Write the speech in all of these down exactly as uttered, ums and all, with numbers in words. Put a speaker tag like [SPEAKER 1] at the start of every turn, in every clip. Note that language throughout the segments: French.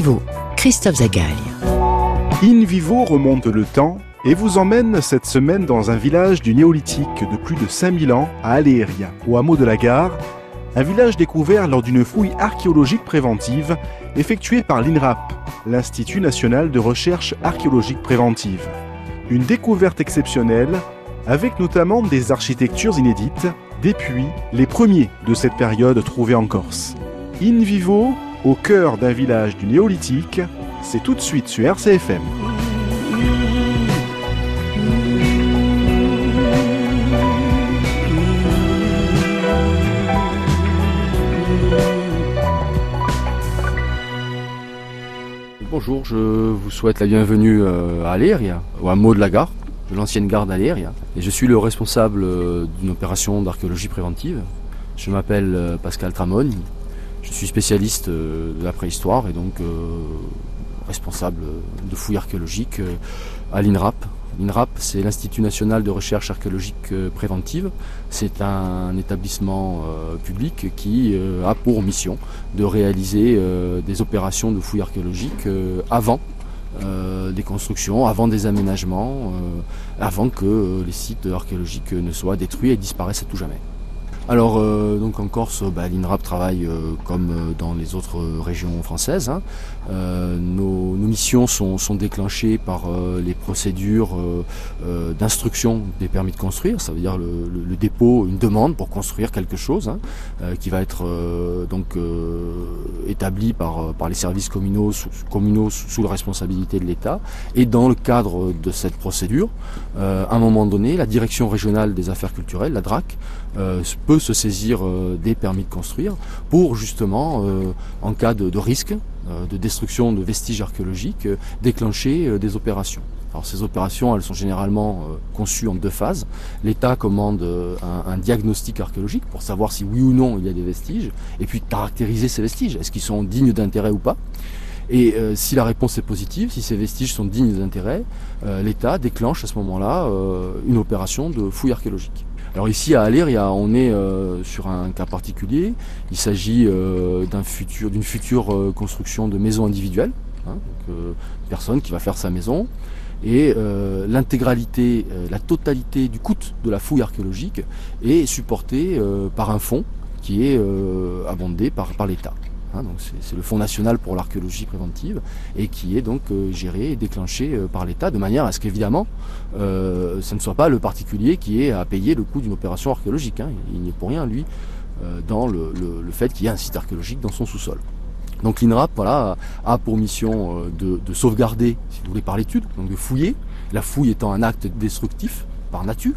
[SPEAKER 1] Vivo, Christophe Zagaille.
[SPEAKER 2] In Vivo remonte le temps et vous emmène cette semaine dans un village du néolithique de plus de cinq mille ans à Aléria, au hameau de la Gare, un village découvert lors d'une fouille archéologique préventive effectuée par l'I N R A P, l'Institut national de recherche archéologique préventive. Une découverte exceptionnelle, avec notamment des architectures inédites, des puits, les premiers de cette période trouvés en Corse. In Vivo, au cœur d'un village du néolithique, c'est tout de suite sur R C F M.
[SPEAKER 3] Bonjour, je vous souhaite la bienvenue à Aléria, au hameau de la Gare, de l'ancienne gare d'Aléria. Et je suis le responsable d'une opération d'archéologie préventive. Je m'appelle Pascal Tramone, je suis spécialiste de la préhistoire et donc euh, responsable de fouilles archéologiques à l'I N R A P. L'I N R A P, c'est l'Institut national de recherche archéologique préventive. C'est un établissement euh, public qui euh, a pour mission de réaliser euh, des opérations de fouilles archéologiques euh, avant euh, des constructions, avant des aménagements, euh, avant que euh, les sites archéologiques ne soient détruits et disparaissent à tout jamais. Alors euh, donc en Corse, bah, l'I N R A P travaille euh, comme euh, dans les autres régions françaises. Hein. Euh, nos, nos missions sont, sont déclenchées par euh, les procédures euh, euh, d'instruction des permis de construire. Ça veut dire le, le, le dépôt, une demande pour construire quelque chose, hein, euh, qui va être euh, donc euh, établi par, par les services communaux, sous, communaux sous la responsabilité de l'État. Et dans le cadre de cette procédure, euh, à un moment donné, la Direction régionale des affaires culturelles, la D R A C, euh, peut se saisir euh, des permis de construire pour justement, euh, en cas de, de risque, euh, de destruction de vestiges archéologiques, euh, déclencher euh, des opérations. Alors ces opérations, elles sont généralement euh, conçues en deux phases. L'État commande euh, un, un diagnostic archéologique pour savoir si oui ou non il y a des vestiges, et puis caractériser ces vestiges. Est-ce qu'ils sont dignes d'intérêt ou pas ? Et euh, si la réponse est positive, si ces vestiges sont dignes d'intérêt, euh, l'État déclenche à ce moment-là euh, une opération de fouille archéologique. Alors ici à Aléria, on est euh, sur un cas particulier. Il s'agit euh, d'un futur, d'une future euh, construction de maisons individuelles. Hein, donc, euh, une personne qui va faire sa maison. Et euh, l'intégralité, euh, la totalité du coût de la fouille archéologique est supportée euh, par un fonds qui est euh, abondé par, par l'État. Hein, donc c'est, c'est le Fonds national pour l'archéologie préventive et qui est donc euh, géré et déclenché euh, par l'État de manière à ce qu'évidemment euh, ce ne soit pas le particulier qui ait à payer le coût d'une opération archéologique. Hein. Il n'est pour rien lui euh, dans le, le, le fait qu'il y ait un site archéologique dans son sous-sol. Donc l'I N R A P voilà, a pour mission euh, de, de sauvegarder, si vous voulez, par l'étude, donc de fouiller, la fouille étant un acte destructif par nature.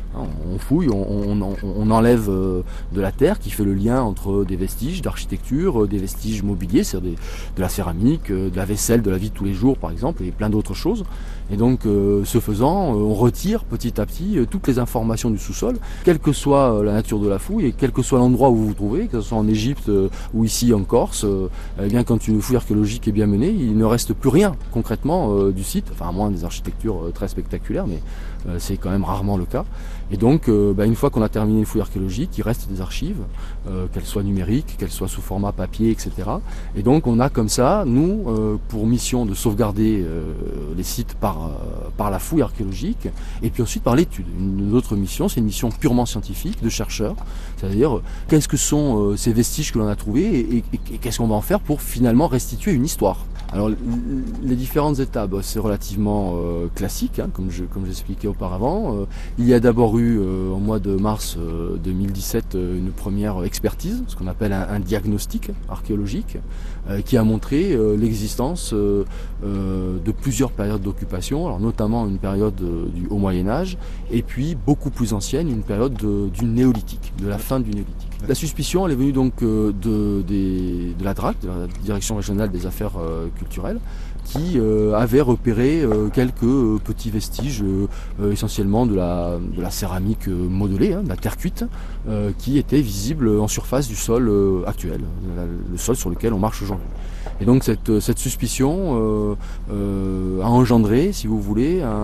[SPEAKER 3] On fouille, on, on, on enlève de la terre qui fait le lien entre des vestiges d'architecture, des vestiges mobiliers, c'est-à-dire de la céramique, de la vaisselle, de la vie de tous les jours par exemple, et plein d'autres choses. Et donc euh, ce faisant, on retire petit à petit toutes les informations du sous-sol, quelle que soit la nature de la fouille et quel que soit l'endroit où vous vous trouvez, que ce soit en Égypte ou ici en Corse. Eh bien, quand une fouille archéologique est bien menée, il ne reste plus rien concrètement euh, du site, enfin à moins des architectures très spectaculaires, mais euh, c'est quand même rarement le cas. Et donc, euh, bah, une fois qu'on a terminé une fouille archéologique, il reste des archives, euh, qu'elles soient numériques, qu'elles soient sous format papier, et cetera. Et donc, on a comme ça, nous, euh, pour mission de sauvegarder euh, les sites par, euh, par la fouille archéologique, et puis ensuite par l'étude. Une autre mission, c'est une mission purement scientifique, de chercheurs, c'est-à-dire, euh, qu'est-ce que sont euh, ces vestiges que l'on a trouvés, et, et, et qu'est-ce qu'on va en faire pour finalement restituer une histoire. Alors les différentes étapes, c'est relativement euh, classique, hein, comme je comme j'expliquais auparavant. Euh, il y a d'abord eu euh, au mois de mars euh, deux mille dix-sept euh, une première expertise, ce qu'on appelle un, un diagnostic archéologique, euh, qui a montré euh, l'existence euh, euh, de plusieurs périodes d'occupation, alors notamment une période euh, du Haut Moyen Âge, et puis beaucoup plus ancienne, une période de, du Néolithique, de la fin du Néolithique. La suspicion, elle est venue donc euh, de, des, de la D R A C, de la Direction régionale des affaires euh, culturelles, qui euh, avait repéré euh, quelques euh, petits vestiges, euh, euh, essentiellement de la, de la céramique euh, modelée, hein, de la terre cuite, euh, qui étaient visibles en surface du sol euh, actuel, la, le sol sur lequel on marche aujourd'hui. Et donc cette, cette suspicion euh, euh, a engendré, si vous voulez, un,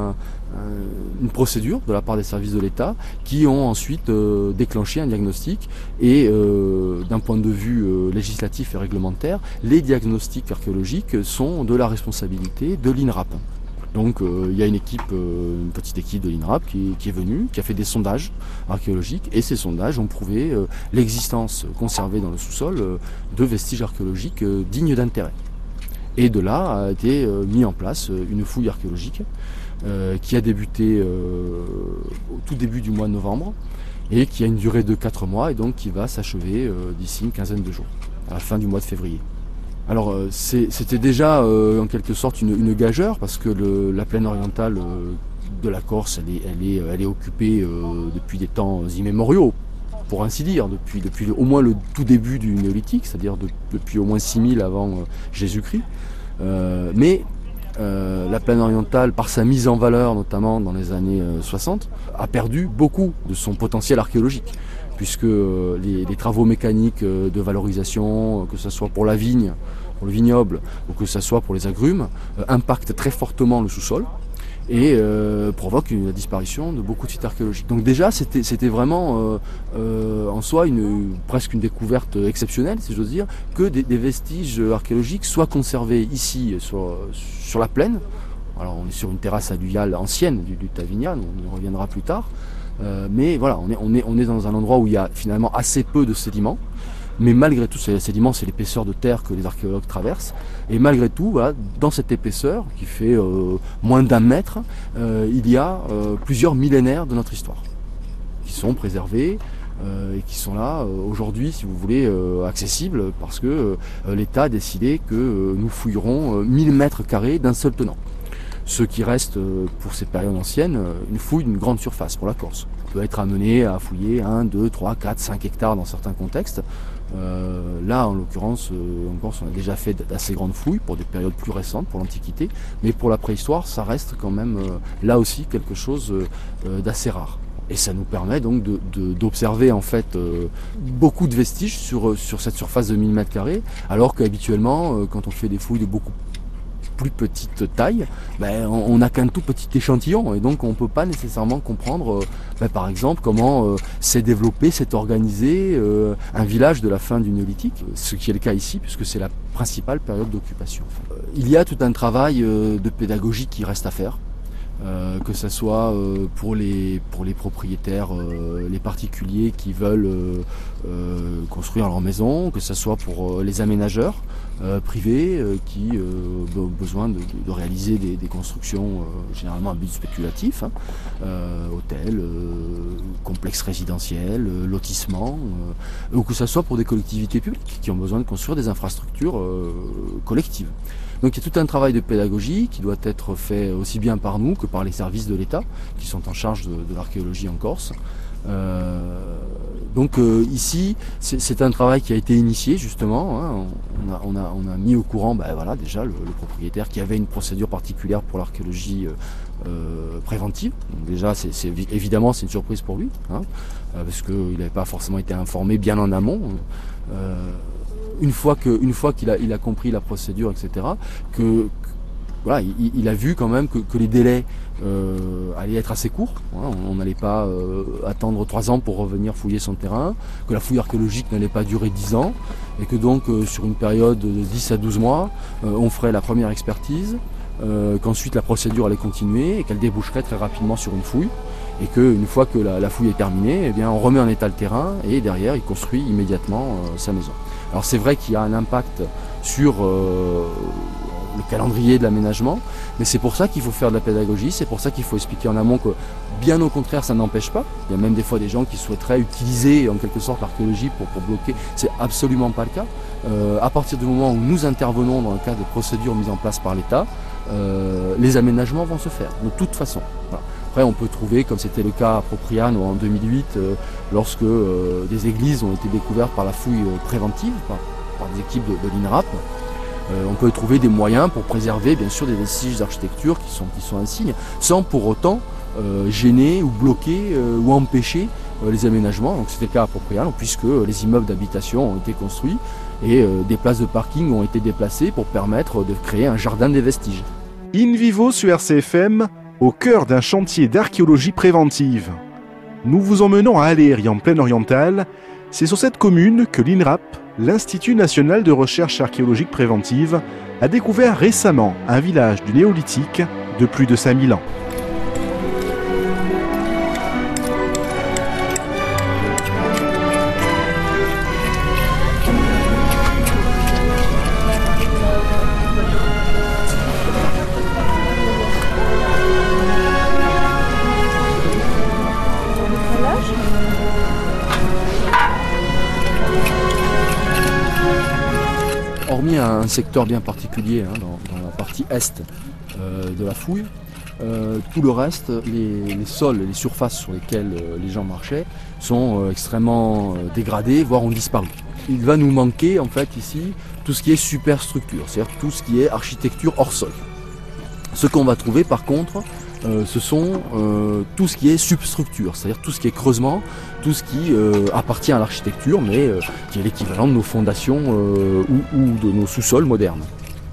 [SPEAKER 3] une procédure de la part des services de l'État qui ont ensuite euh, déclenché un diagnostic et euh, d'un point de vue euh, législatif et réglementaire, les diagnostics archéologiques sont de la responsabilité de l'INRAP. Donc euh, il y a une équipe, euh, une petite équipe de l'INRAP qui, qui est venue, qui a fait des sondages archéologiques et ces sondages ont prouvé euh, l'existence conservée dans le sous-sol euh, de vestiges archéologiques euh, dignes d'intérêt. Et de là a été euh, mis en place euh, une fouille archéologique Euh, qui a débuté euh, au tout début du mois de novembre et qui a une durée de quatre mois et donc qui va s'achever euh, d'ici une quinzaine de jours, à la fin du mois de février. Alors euh, c'était déjà euh, en quelque sorte une, une gageure parce que le, la plaine orientale euh, de la Corse elle est, elle est, elle est occupée euh, depuis des temps immémoriaux, pour ainsi dire, depuis, depuis au moins le tout début du néolithique, c'est-à-dire de, depuis au moins six mille avant euh, Jésus-Christ. Euh, mais Euh, la plaine orientale, par sa mise en valeur, notamment dans les années euh, soixante, a perdu beaucoup de son potentiel archéologique, puisque euh, les, les travaux mécaniques euh, de valorisation, euh, que ce soit pour la vigne, pour le vignoble, ou que ce soit pour les agrumes, euh, impactent très fortement le sous-sol et euh, provoquent une, la disparition de beaucoup de sites archéologiques. Donc déjà, c'était c'était vraiment euh, euh, en soi une, presque une découverte exceptionnelle, si j'ose dire, que des, des vestiges archéologiques soient conservés ici sur, sur la plaine. Alors on est sur une terrasse alluviale ancienne du, du Tavignane, on y reviendra plus tard, euh, mais voilà, on est, on, est, on est dans un endroit où il y a finalement assez peu de sédiments. Mais malgré tout, ces sédiments, c'est l'épaisseur de terre que les archéologues traversent. Et malgré tout, voilà, dans cette épaisseur, qui fait euh, moins d'un mètre, euh, il y a euh, plusieurs millénaires de notre histoire, qui sont préservés euh, et qui sont là euh, aujourd'hui, si vous voulez, euh, accessibles, parce que euh, l'État a décidé que euh, nous fouillerons euh, mille mètres carrés d'un seul tenant. Ce qui reste, euh, pour ces périodes anciennes, euh, une fouille d'une grande surface pour la Corse. On peut être amené à fouiller un, deux, trois, quatre, cinq hectares dans certains contextes. Euh, là, en l'occurrence, euh, en Corse, on a déjà fait d'assez grandes fouilles pour des périodes plus récentes, pour l'Antiquité, mais pour la préhistoire, ça reste quand même, euh, là aussi, quelque chose euh, d'assez rare. Et ça nous permet donc de, de, d'observer en fait euh, beaucoup de vestiges sur, sur cette surface de mille mètres carrés, alors qu'habituellement, euh, quand on fait des fouilles de beaucoup plus petite taille, ben, on n'a qu'un tout petit échantillon et donc on ne peut pas nécessairement comprendre euh, ben, par exemple comment euh, s'est développé, s'est organisé euh, un village de la fin du néolithique, ce qui est le cas ici puisque c'est la principale période d'occupation. Euh, il y a tout un travail euh, de pédagogie qui reste à faire. Euh, que ce soit euh, pour, les, pour les propriétaires, euh, les particuliers qui veulent euh, euh, construire leur maison, que ce soit pour euh, les aménageurs euh, privés euh, qui euh, ont besoin de, de réaliser des, des constructions euh, généralement à but spéculatif, hein, euh, hôtels, euh, complexes résidentiels, euh, lotissements, euh, ou que ce soit pour des collectivités publiques qui ont besoin de construire des infrastructures euh, collectives. Donc il y a tout un travail de pédagogie qui doit être fait aussi bien par nous que par les services de l'État qui sont en charge de, de l'archéologie en Corse. Euh, donc euh, ici, c'est un travail qui a été initié justement. Hein. On, a, on, a, on a mis au courant ben, voilà, déjà le, le propriétaire qui avait une procédure particulière pour l'archéologie euh, préventive. Donc déjà, c'est évidemment, c'est une surprise pour lui, hein, parce qu'il n'avait pas forcément été informé bien en amont. Euh, Une fois que, une fois qu'il a, il a compris la procédure, et cetera, que, que voilà, il, il a vu quand même que, que les délais euh, allaient être assez courts. Hein, on n'allait pas euh, attendre trois ans pour revenir fouiller son terrain, que la fouille archéologique n'allait pas durer dix ans, et que donc euh, sur une période de dix à douze mois, euh, on ferait la première expertise, euh, qu'ensuite la procédure allait continuer et qu'elle déboucherait très rapidement sur une fouille. Et qu'une fois que la, la fouille est terminée, eh bien, on remet en état le terrain et derrière il construit immédiatement euh, sa maison. Alors c'est vrai qu'il y a un impact sur euh, le calendrier de l'aménagement, mais c'est pour ça qu'il faut faire de la pédagogie, c'est pour ça qu'il faut expliquer en amont que bien au contraire ça n'empêche pas. Il y a même des fois des gens qui souhaiteraient utiliser en quelque sorte l'archéologie pour, pour bloquer, c'est absolument pas le cas. Euh, à partir du moment où nous intervenons dans le cadre des procédures mises en place par l'État, euh, les aménagements vont se faire, de toute façon. Voilà. Après, on peut trouver, comme c'était le cas à Propriano en deux mille huit, euh, lorsque euh, des églises ont été découvertes par la fouille euh, préventive, par, par des équipes de, de l'INRAP, euh, on peut trouver des moyens pour préserver, bien sûr, des vestiges d'architecture qui sont, qui sont insignes, sans pour autant euh, gêner ou bloquer euh, ou empêcher euh, les aménagements. Donc c'était le cas à Propriano, puisque les immeubles d'habitation ont été construits et euh, des places de parking ont été déplacées pour permettre de créer un jardin des vestiges.
[SPEAKER 2] In vivo sur R C F M, au cœur d'un chantier d'archéologie préventive. Nous vous emmenons à Aléry en plaine orientale. C'est sur cette commune que l'I N R A P, l'Institut national de recherche archéologique préventive, a découvert récemment un village du néolithique de plus de cinq mille ans.
[SPEAKER 3] Hormis un secteur bien particulier hein, dans, dans la partie est euh, de la fouille, euh, tout le reste, les, les sols et les surfaces sur lesquelles euh, les gens marchaient sont euh, extrêmement euh, dégradés, voire ont disparu. Il va nous manquer en fait ici tout ce qui est superstructure, c'est-à-dire tout ce qui est architecture hors sol. Ce qu'on va trouver par contre, Euh, ce sont euh, tout ce qui est substructure, c'est-à-dire tout ce qui est creusement, tout ce qui euh, appartient à l'architecture, mais euh, qui est l'équivalent de nos fondations euh, ou, ou de nos sous-sols modernes.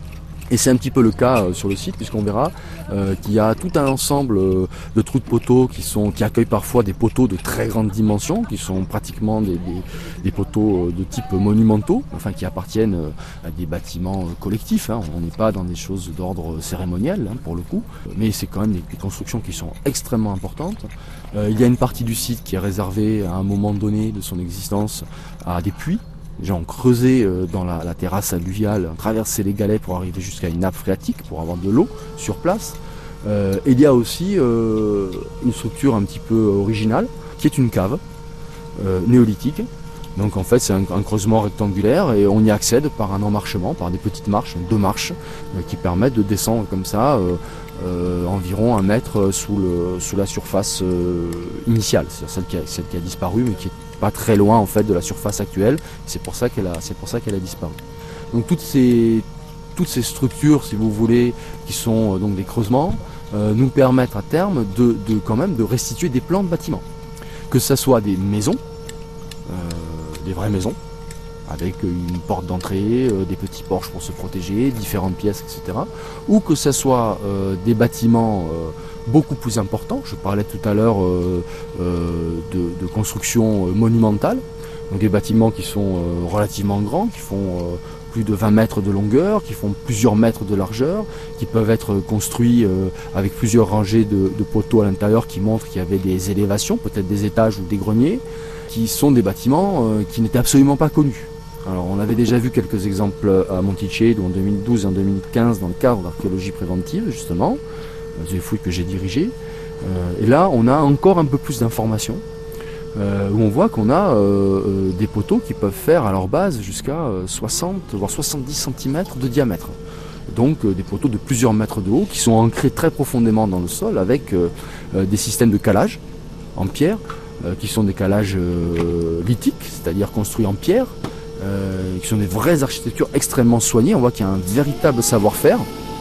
[SPEAKER 3] Et c'est un petit peu le cas euh, sur le site, puisqu'on verra euh, qu'il y a tout un ensemble euh, de trous de poteaux qui, sont, qui accueillent parfois des poteaux de très grande dimension, qui sont pratiquement des, des, des poteaux de type monumentaux, enfin qui appartiennent euh, à des bâtiments euh, collectifs. Hein. On n'est pas dans des choses d'ordre cérémoniel, hein, pour le coup, mais c'est quand même des, des constructions qui sont extrêmement importantes. Euh, il y a une partie du site qui est réservée à un moment donné de son existence à des puits. Les gens ont creusé dans la, la terrasse alluviale, traversé les galets pour arriver jusqu'à une nappe phréatique, pour avoir de l'eau sur place. Euh, et il y a aussi euh, une structure un petit peu originale, qui est une cave euh, néolithique. Donc en fait c'est un, un creusement rectangulaire et on y accède par un emmarchement, par des petites marches, deux marches, euh, qui permettent de descendre comme ça euh, euh, environ un mètre sous, le, sous la surface euh, initiale, c'est-à-dire celle qui, a, celle qui a disparu mais qui est pas très loin en fait de la surface actuelle. C'est pour ça qu'elle a, c'est pour ça qu'elle a disparu. Donc toutes ces, toutes ces structures, si vous voulez, qui sont euh, donc des creusements, euh, nous permettent à terme de, de quand même de restituer des plans de bâtiments, que ce soit des maisons, euh, des vraies maisons, avec une porte d'entrée, euh, des petits porches pour se protéger, différentes pièces, et cetera, ou que ce soit euh, des bâtiments euh, beaucoup plus important. Je parlais tout à l'heure euh, euh, de, de construction monumentale, donc des bâtiments qui sont euh, relativement grands, qui font euh, plus de vingt mètres de longueur, qui font plusieurs mètres de largeur, qui peuvent être construits euh, avec plusieurs rangées de, de poteaux à l'intérieur qui montrent qu'il y avait des élévations, peut-être des étages ou des greniers, qui sont des bâtiments euh, qui n'étaient absolument pas connus. Alors on avait déjà vu quelques exemples à Monticello en deux mille douze et en deux mille quinze dans le cadre d'archéologie préventive justement, des fouilles que j'ai dirigées. Euh, et là, on a encore un peu plus d'informations, euh, où on voit qu'on a euh, des poteaux qui peuvent faire à leur base jusqu'à soixante, voire soixante-dix centimètres de diamètre. Donc euh, des poteaux de plusieurs mètres de haut qui sont ancrés très profondément dans le sol avec euh, euh, des systèmes de calage en pierre, euh, qui sont des calages euh, lithiques, c'est-à-dire construits en pierre, euh, qui sont des vraies architectures extrêmement soignées. On voit qu'il y a un véritable savoir-faire.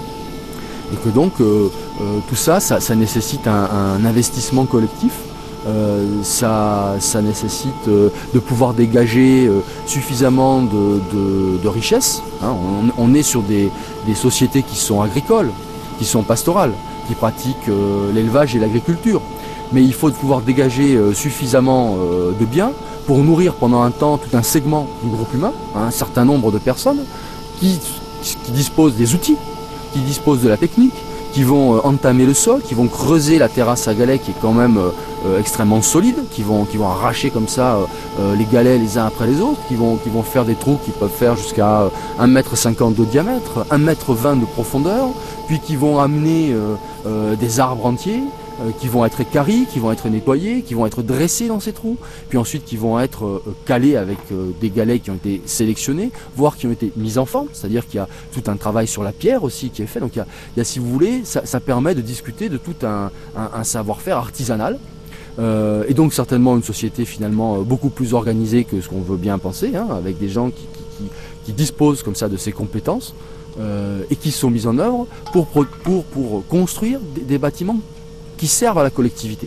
[SPEAKER 3] Et que donc euh, euh, tout ça, ça, ça nécessite un, un investissement collectif, euh, ça, ça nécessite euh, de pouvoir dégager euh, suffisamment de, de, de richesses. Hein. On, on est sur des, des sociétés qui sont agricoles, qui sont pastorales, qui pratiquent euh, l'élevage et l'agriculture. Mais il faut pouvoir dégager euh, suffisamment euh, de biens pour nourrir pendant un temps tout un segment du groupe humain, hein, un certain nombre de personnes qui, qui disposent des outils, qui disposent de la technique, qui vont euh, entamer le sol, qui vont creuser la terrasse à galets qui est quand même euh, extrêmement solide, qui vont, qui vont arracher comme ça euh, les galets les uns après les autres, qui vont, qui vont faire des trous qui peuvent faire jusqu'à un mètre cinquante de diamètre, un mètre vingt de profondeur, puis qui vont amener euh, euh, des arbres entiers, euh, qui vont être équarris, qui vont être nettoyés, qui vont être dressés dans ces trous, puis ensuite qui vont être euh, calés avec euh, des galets qui ont été sélectionnés, voire qui ont été mis en forme, c'est-à-dire qu'il y a tout un travail sur la pierre aussi qui est fait. Donc il y a, il y a si vous voulez, ça, ça permet de discuter de tout un, un, un savoir-faire artisanal. Euh, et donc certainement une société finalement beaucoup plus organisée que ce qu'on veut bien penser, hein, avec des gens qui, qui, qui, qui disposent comme ça de ces compétences euh, et qui sont mises en œuvre pour, pour, pour construire des, des bâtiments qui servent à la collectivité.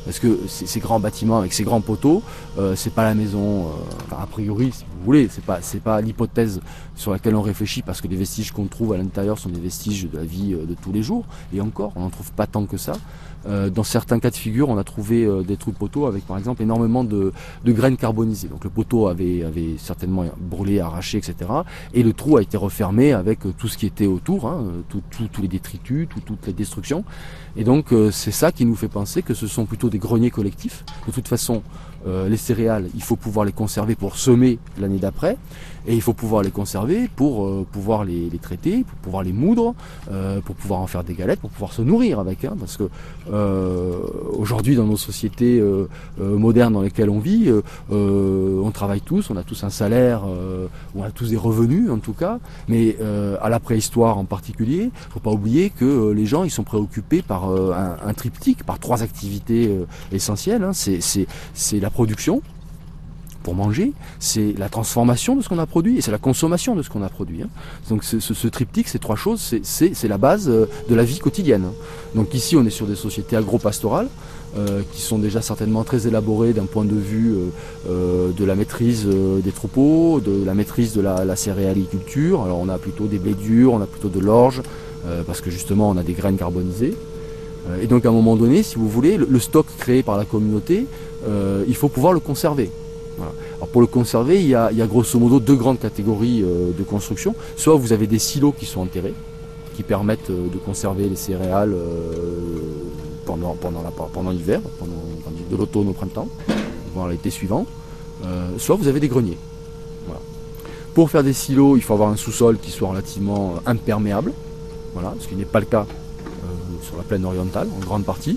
[SPEAKER 3] Parce que ces, ces grands bâtiments avec ces grands poteaux, euh, c'est pas la maison, euh, a priori, si vous voulez, c'est pas, c'est pas l'hypothèse sur laquelle on réfléchit, parce que les vestiges qu'on trouve à l'intérieur sont des vestiges de la vie de tous les jours, et encore, on n'en trouve pas tant que ça. Euh, dans certains cas de figure, on a trouvé euh, des trous de poteaux avec par exemple énormément de, de graines carbonisées. Donc le poteau avait, avait certainement brûlé, arraché, et cetera. Et le trou a été refermé avec euh, tout ce qui était autour, hein, tous tout, tout les détritus, tout, toutes les destructions. Et donc euh, c'est ça qui nous fait penser que ce sont plutôt des greniers collectifs. De toute façon, euh, les céréales, il faut pouvoir les conserver pour semer l'année d'après, et il faut pouvoir les conserver pour euh, pouvoir les, les traiter, pour pouvoir les moudre, euh, pour pouvoir en faire des galettes, pour pouvoir se nourrir avec, hein, parce que euh, aujourd'hui dans nos sociétés euh, euh, modernes dans lesquelles on vit, euh, euh, on travaille tous, on a tous un salaire, euh, on a tous des revenus en tout cas, mais euh, à la préhistoire en particulier, il ne faut pas oublier que euh, les gens ils sont préoccupés par euh, un, un triptyque, par trois activités euh, essentielles, hein, c'est, c'est, c'est la production pour manger, c'est la transformation de ce qu'on a produit et c'est la consommation de ce qu'on a produit. Hein. Donc ce, ce, ce triptyque, ces trois choses, c'est, c'est, c'est la base euh, de la vie quotidienne. Donc ici, on est sur des sociétés agro-pastorales euh, qui sont déjà certainement très élaborées d'un point de vue euh, euh, de la maîtrise euh, des troupeaux, de la maîtrise de la, la céréaliculture. Alors on a plutôt des blés durs, on a plutôt de l'orge, euh, parce que justement on a des graines carbonisées. Euh, et donc à un moment donné, si vous voulez, le, le stock créé par la communauté, euh, il faut pouvoir le conserver. Voilà. Alors pour le conserver, il y, a, il y a grosso modo deux grandes catégories euh, de construction. Soit vous avez des silos qui sont enterrés, qui permettent euh, de conserver les céréales euh, pendant, pendant, la, pendant l'hiver, pendant, de l'automne au printemps, voire l'été suivant. Euh, soit vous avez des greniers. Voilà. Pour faire des silos, il faut avoir un sous-sol qui soit relativement euh, imperméable, voilà, ce qui n'est pas le cas euh, sur la plaine orientale, en grande partie.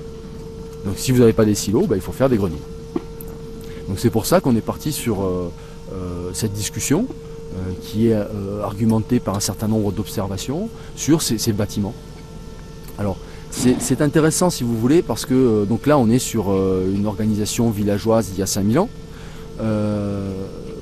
[SPEAKER 3] Donc si vous n'avez pas des silos, bah, il faut faire des greniers. Donc c'est pour ça qu'on est parti sur euh, euh, cette discussion euh, qui est euh, argumentée par un certain nombre d'observations sur ces, ces bâtiments. Alors c'est, c'est intéressant si vous voulez parce que euh, donc là on est sur euh, une organisation villageoise d'il y a cinq mille ans. Euh,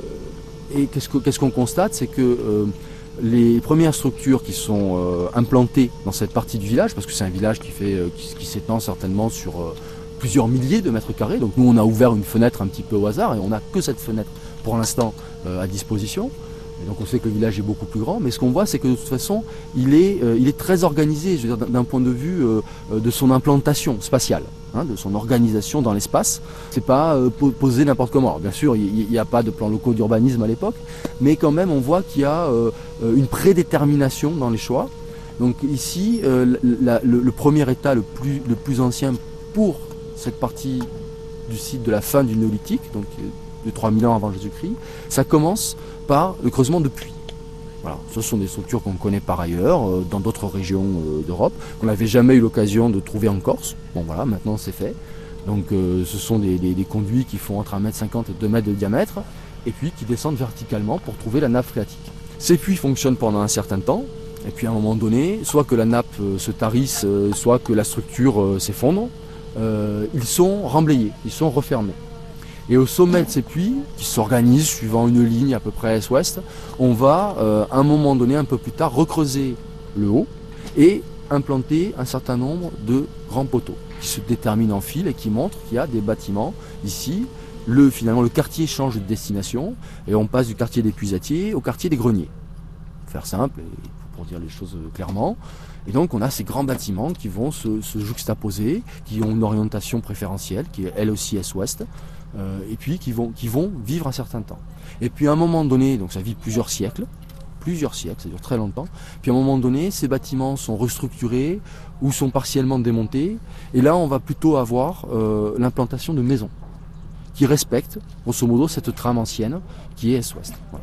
[SPEAKER 3] et qu'est-ce, que, qu'est-ce qu'on constate, c'est que euh, les premières structures qui sont euh, implantées dans cette partie du village, parce que c'est un village qui, fait, euh, qui, qui s'étend certainement sur euh, plusieurs milliers de mètres carrés. Donc nous on a ouvert une fenêtre un petit peu au hasard et on n'a que cette fenêtre pour l'instant euh, à disposition. Et donc on sait que le village est beaucoup plus grand, mais ce qu'on voit c'est que de toute façon il est, euh, il est très organisé, je veux dire, d'un point de vue euh, de son implantation spatiale, hein, de son organisation dans l'espace. C'est pas euh, posé n'importe comment. Alors, bien sûr il n'y a pas de plan locaux d'urbanisme à l'époque, mais quand même on voit qu'il y a euh, une prédétermination dans les choix. Donc ici euh, la, le, le premier état le plus, le plus ancien pour cette partie du site de la fin du néolithique, donc de trois mille ans avant Jésus-Christ, ça commence par le creusement de puits. Voilà, ce sont des structures qu'on connaît par ailleurs euh, dans d'autres régions euh, d'Europe, qu'on n'avait jamais eu l'occasion de trouver en Corse. Bon voilà, maintenant c'est fait. Donc euh, ce sont des, des, des conduits qui font entre un mètre cinquante et deux mètres de diamètre, et puis qui descendent verticalement pour trouver la nappe phréatique. Ces puits fonctionnent pendant un certain temps, et puis à un moment donné, soit que la nappe euh, se tarisse, euh, soit que la structure euh, s'effondre. Euh, ils sont remblayés, ils sont refermés. Et au sommet de ces puits, qui s'organisent suivant une ligne à peu près est-ouest, on va, euh, à un moment donné, un peu plus tard, recreuser le haut et implanter un certain nombre de grands poteaux qui se déterminent en fil et qui montrent qu'il y a des bâtiments ici. Le, finalement, le quartier change de destination et on passe du quartier des puisatiers au quartier des greniers. Pour faire simple et pour dire les choses clairement. Et donc on a ces grands bâtiments qui vont se, se juxtaposer, qui ont une orientation préférentielle, qui est elle aussi est-ouest, euh, et puis qui vont, qui vont vivre un certain temps. Et puis à un moment donné, donc ça vit plusieurs siècles, plusieurs siècles, ça dure très longtemps, puis à un moment donné, ces bâtiments sont restructurés ou sont partiellement démontés, et là on va plutôt avoir euh, l'implantation de maisons, qui respectent, grosso modo, cette trame ancienne, qui est est-ouest. Voilà.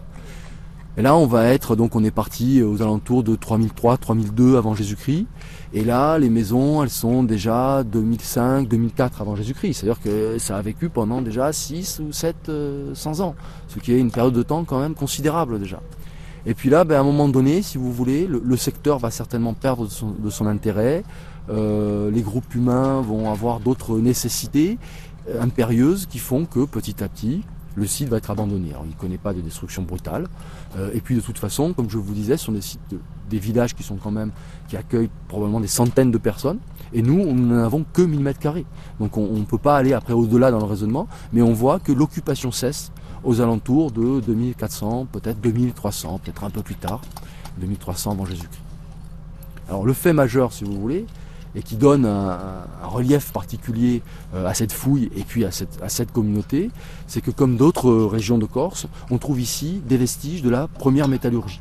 [SPEAKER 3] Et là, on va être, donc on est parti aux alentours de trois mille trois, trois mille deux avant Jésus-Christ. Et là, les maisons, elles sont déjà deux mille cinq, deux mille quatre avant Jésus-Christ. C'est-à-dire que ça a vécu pendant déjà six ou sept cents ans. Ce qui est une période de temps quand même considérable déjà. Et puis là, ben, à un moment donné, si vous voulez, le, le secteur va certainement perdre de son, de son intérêt. Euh, les groupes humains vont avoir d'autres nécessités euh, impérieuses qui font que petit à petit, le site va être abandonné. Alors, il ne connaît pas de destruction brutale. Euh, et puis de toute façon, comme je vous disais, ce sont des sites, de, des villages qui sont quand même, qui accueillent probablement des centaines de personnes. Et nous, nous n'en avons que mille mètres carrés. Donc on ne peut pas aller après au-delà dans le raisonnement, mais on voit que l'occupation cesse aux alentours de deux mille quatre cents, peut-être deux mille trois cents, peut-être un peu plus tard, deux mille trois cents avant Jésus-Christ. Alors le fait majeur, si vous voulez, et qui donne un, un relief particulier à cette fouille et puis à cette, à cette communauté, c'est que comme d'autres régions de Corse, on trouve ici des vestiges de la première métallurgie.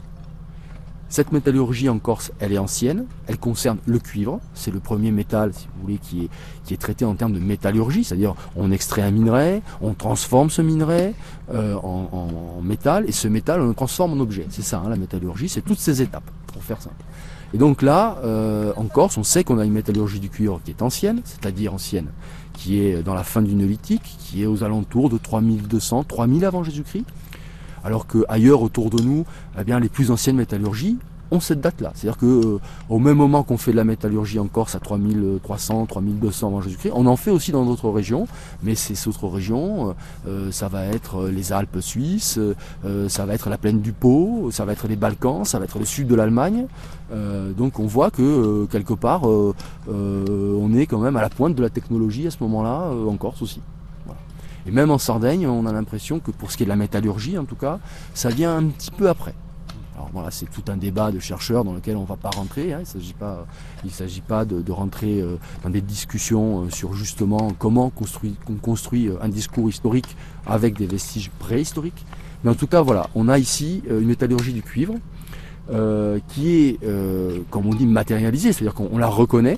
[SPEAKER 3] Cette métallurgie en Corse, elle est ancienne, elle concerne le cuivre, c'est le premier métal, si vous voulez, qui est, qui est traité en termes de métallurgie, c'est-à-dire on extrait un minerai, on transforme ce minerai euh, en, en, en métal, et ce métal on le transforme en objet. C'est ça, hein, la métallurgie, c'est toutes ces étapes, pour faire simple. Et donc là, euh, en Corse, on sait qu'on a une métallurgie du cuivre qui est ancienne, c'est-à-dire ancienne, qui est dans la fin du néolithique, qui est aux alentours de trois mille deux cents, trois mille avant Jésus-Christ. Alors qu'ailleurs autour de nous, eh bien, les plus anciennes métallurgies ont cette date-là. C'est-à-dire qu'au euh, même moment qu'on fait de la métallurgie en Corse à trois mille trois cents, trois mille deux cents avant Jésus-Christ, on en fait aussi dans d'autres régions, mais ces autres régions, euh, ça va être les Alpes suisses, euh, ça va être la plaine du Pô, ça va être les Balkans, ça va être le sud de l'Allemagne. Euh, donc on voit que euh, quelque part, euh, euh, on est quand même à la pointe de la technologie à ce moment-là, euh, en Corse aussi. Et même en Sardaigne, on a l'impression que pour ce qui est de la métallurgie, en tout cas, ça vient un petit peu après. Alors voilà, c'est tout un débat de chercheurs dans lequel on ne va pas rentrer. Hein. Il s'agit pas, il s'agit pas de, de rentrer euh, dans des discussions euh, sur justement comment construit, on construit euh, un discours historique avec des vestiges préhistoriques. Mais en tout cas, voilà, on a ici euh, une métallurgie du cuivre euh, qui est, euh, comme on dit, matérialisée, c'est-à-dire qu'on la reconnaît